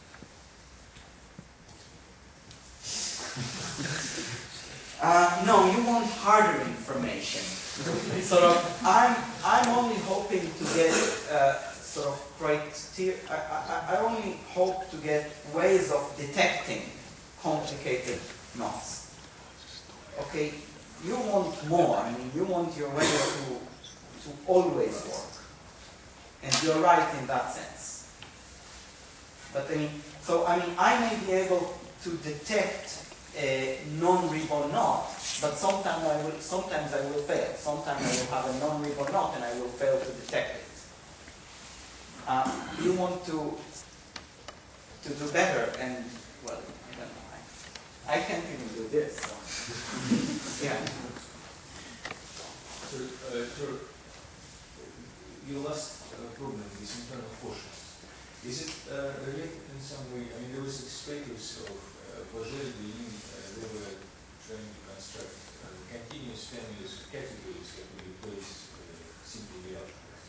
Uh, no, you want harder information. Sort of, I'm, I'm only hoping to get uh, sort of criteria, I, I, I only hope to get ways of detecting complicated knots. Okay, you want more, I mean, you want your way to, to always work. And you're right in that sense. But I mean, so I mean, I may be able to detect a non-ribbon knot, but sometimes I will, sometimes I will fail. Sometimes I will have a non-ribbon knot and I will fail to detect it. Uh, you want to to do better, and well, I don't know. I, I can't even do this. So. Yeah. So, uh, so your last uh, problem is internal quotients. Is it uh, related in some way? I mean, there was experiments of uh, Paget, Delisle, uh, they were trying to construct uh, continuous families of categories that will replace uh, simple real algebras.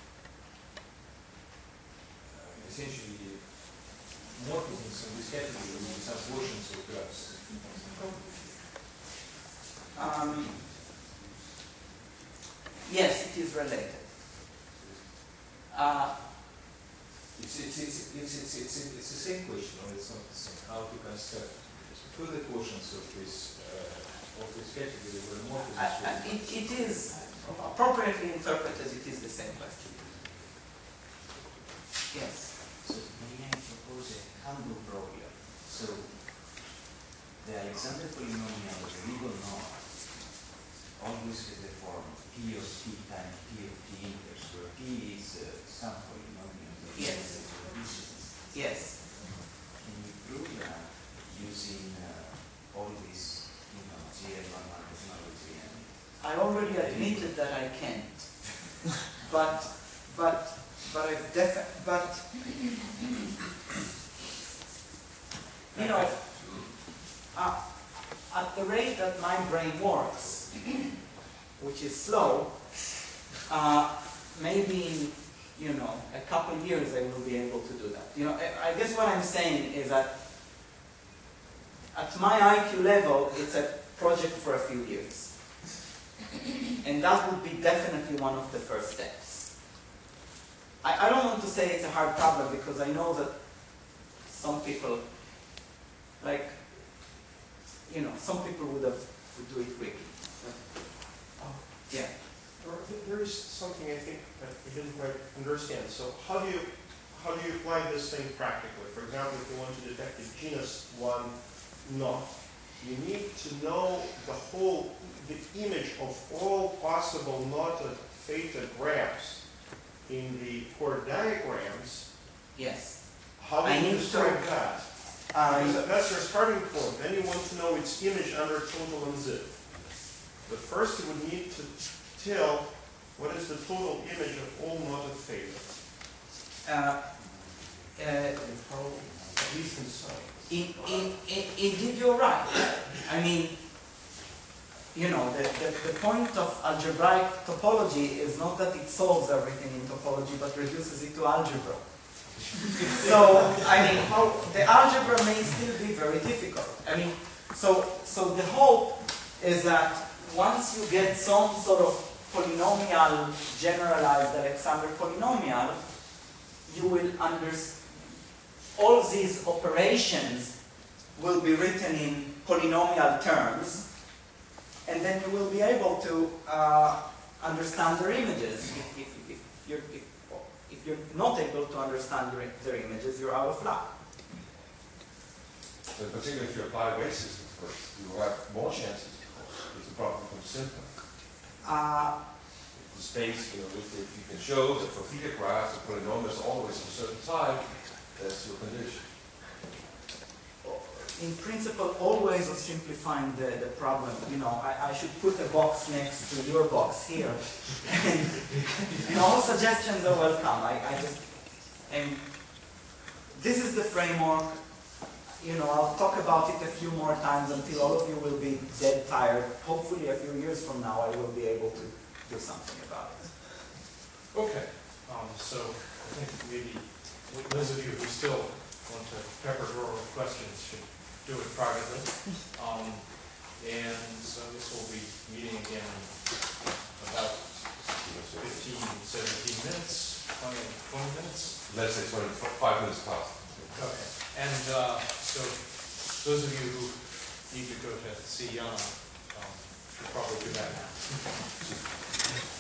Uh, essentially, morphisms in this category will be some portions of graphs. Um, yes, it is related. Uh, It's, it's, it's, it's, it's, it's, it's the same question, or it's not the same. How to construct further portions of this uh, of this category where morphisms I- I- will it, it is, appropriately interpreted, it is the same question. Yes. So may I propose a handle problem? So the Alexander polynomial of the legal knot always has the form P of T times P of T inverse, where P is uh, some polynomial. that Yes. is a coefficient. Yes. Can you prove that using uh, all these, you know, G L one technology and I already admitted that I can't. But, but, but I've defi- but, you know, uh, at the rate that my brain works, which is slow, uh, maybe in, you know, a couple years I will be able to do that. You know, I, I guess what I'm saying is that at my I Q level, it's a project for a few years. And that would be definitely one of the first steps. I, I don't want to say it's a hard problem because I know that some people, like, you know, some people would have would do it quickly. Oh, yeah. Or th- There is something I think that we didn't quite understand. So how do you how do you apply this thing practically? For example, if you want to detect a genus one knot, you need to know the whole the image of all possible knotted theta graphs in the chord diagrams. Yes. How do I you need to- describe that? Um, Because that's your starting point. Then you want to know its image under total and zip. But first you would need to tell what is the total image of all knotted theta. uh, uh, How, at least in science. in, in, in, indeed, you're right. I mean, you know, the, the, the point of algebraic topology is not that it solves everything in topology, but reduces it to algebra. So, I mean, how, the algebra may still be very difficult. I mean, so, so the hope is that once you get some sort of polynomial, generalized Alexander polynomial, you will understand all these operations will be written in polynomial terms, and then you will be able to uh, understand their images. If, if, if, you're, if, if you're not able to understand their, their images, you're out of luck. And particularly if you apply weight systems first, you will have more chances, of course, if the problem becomes simpler. Uh, If the space, you know, if, if you can show that for theta graphs, the polynomial is always of a certain type, that's your condition. in principle, always of simplifying the, the problem. You know, I, I should put a box next to your box here. And, and all suggestions are welcome. I, I just, and this is the framework. You know, I'll talk about it a few more times until all of you will be dead tired. Hopefully a few years from now I will be able to do something about it. Okay, um, so I think maybe those of you who still want to pepper her with questions should do it privately. Um, and so this will be meeting again in about fifteen, seventeen minutes, twenty, twenty minutes. Let's say twenty-five minutes past. Okay, and uh, so those of you who need to go to see Yana, um, should probably do that now.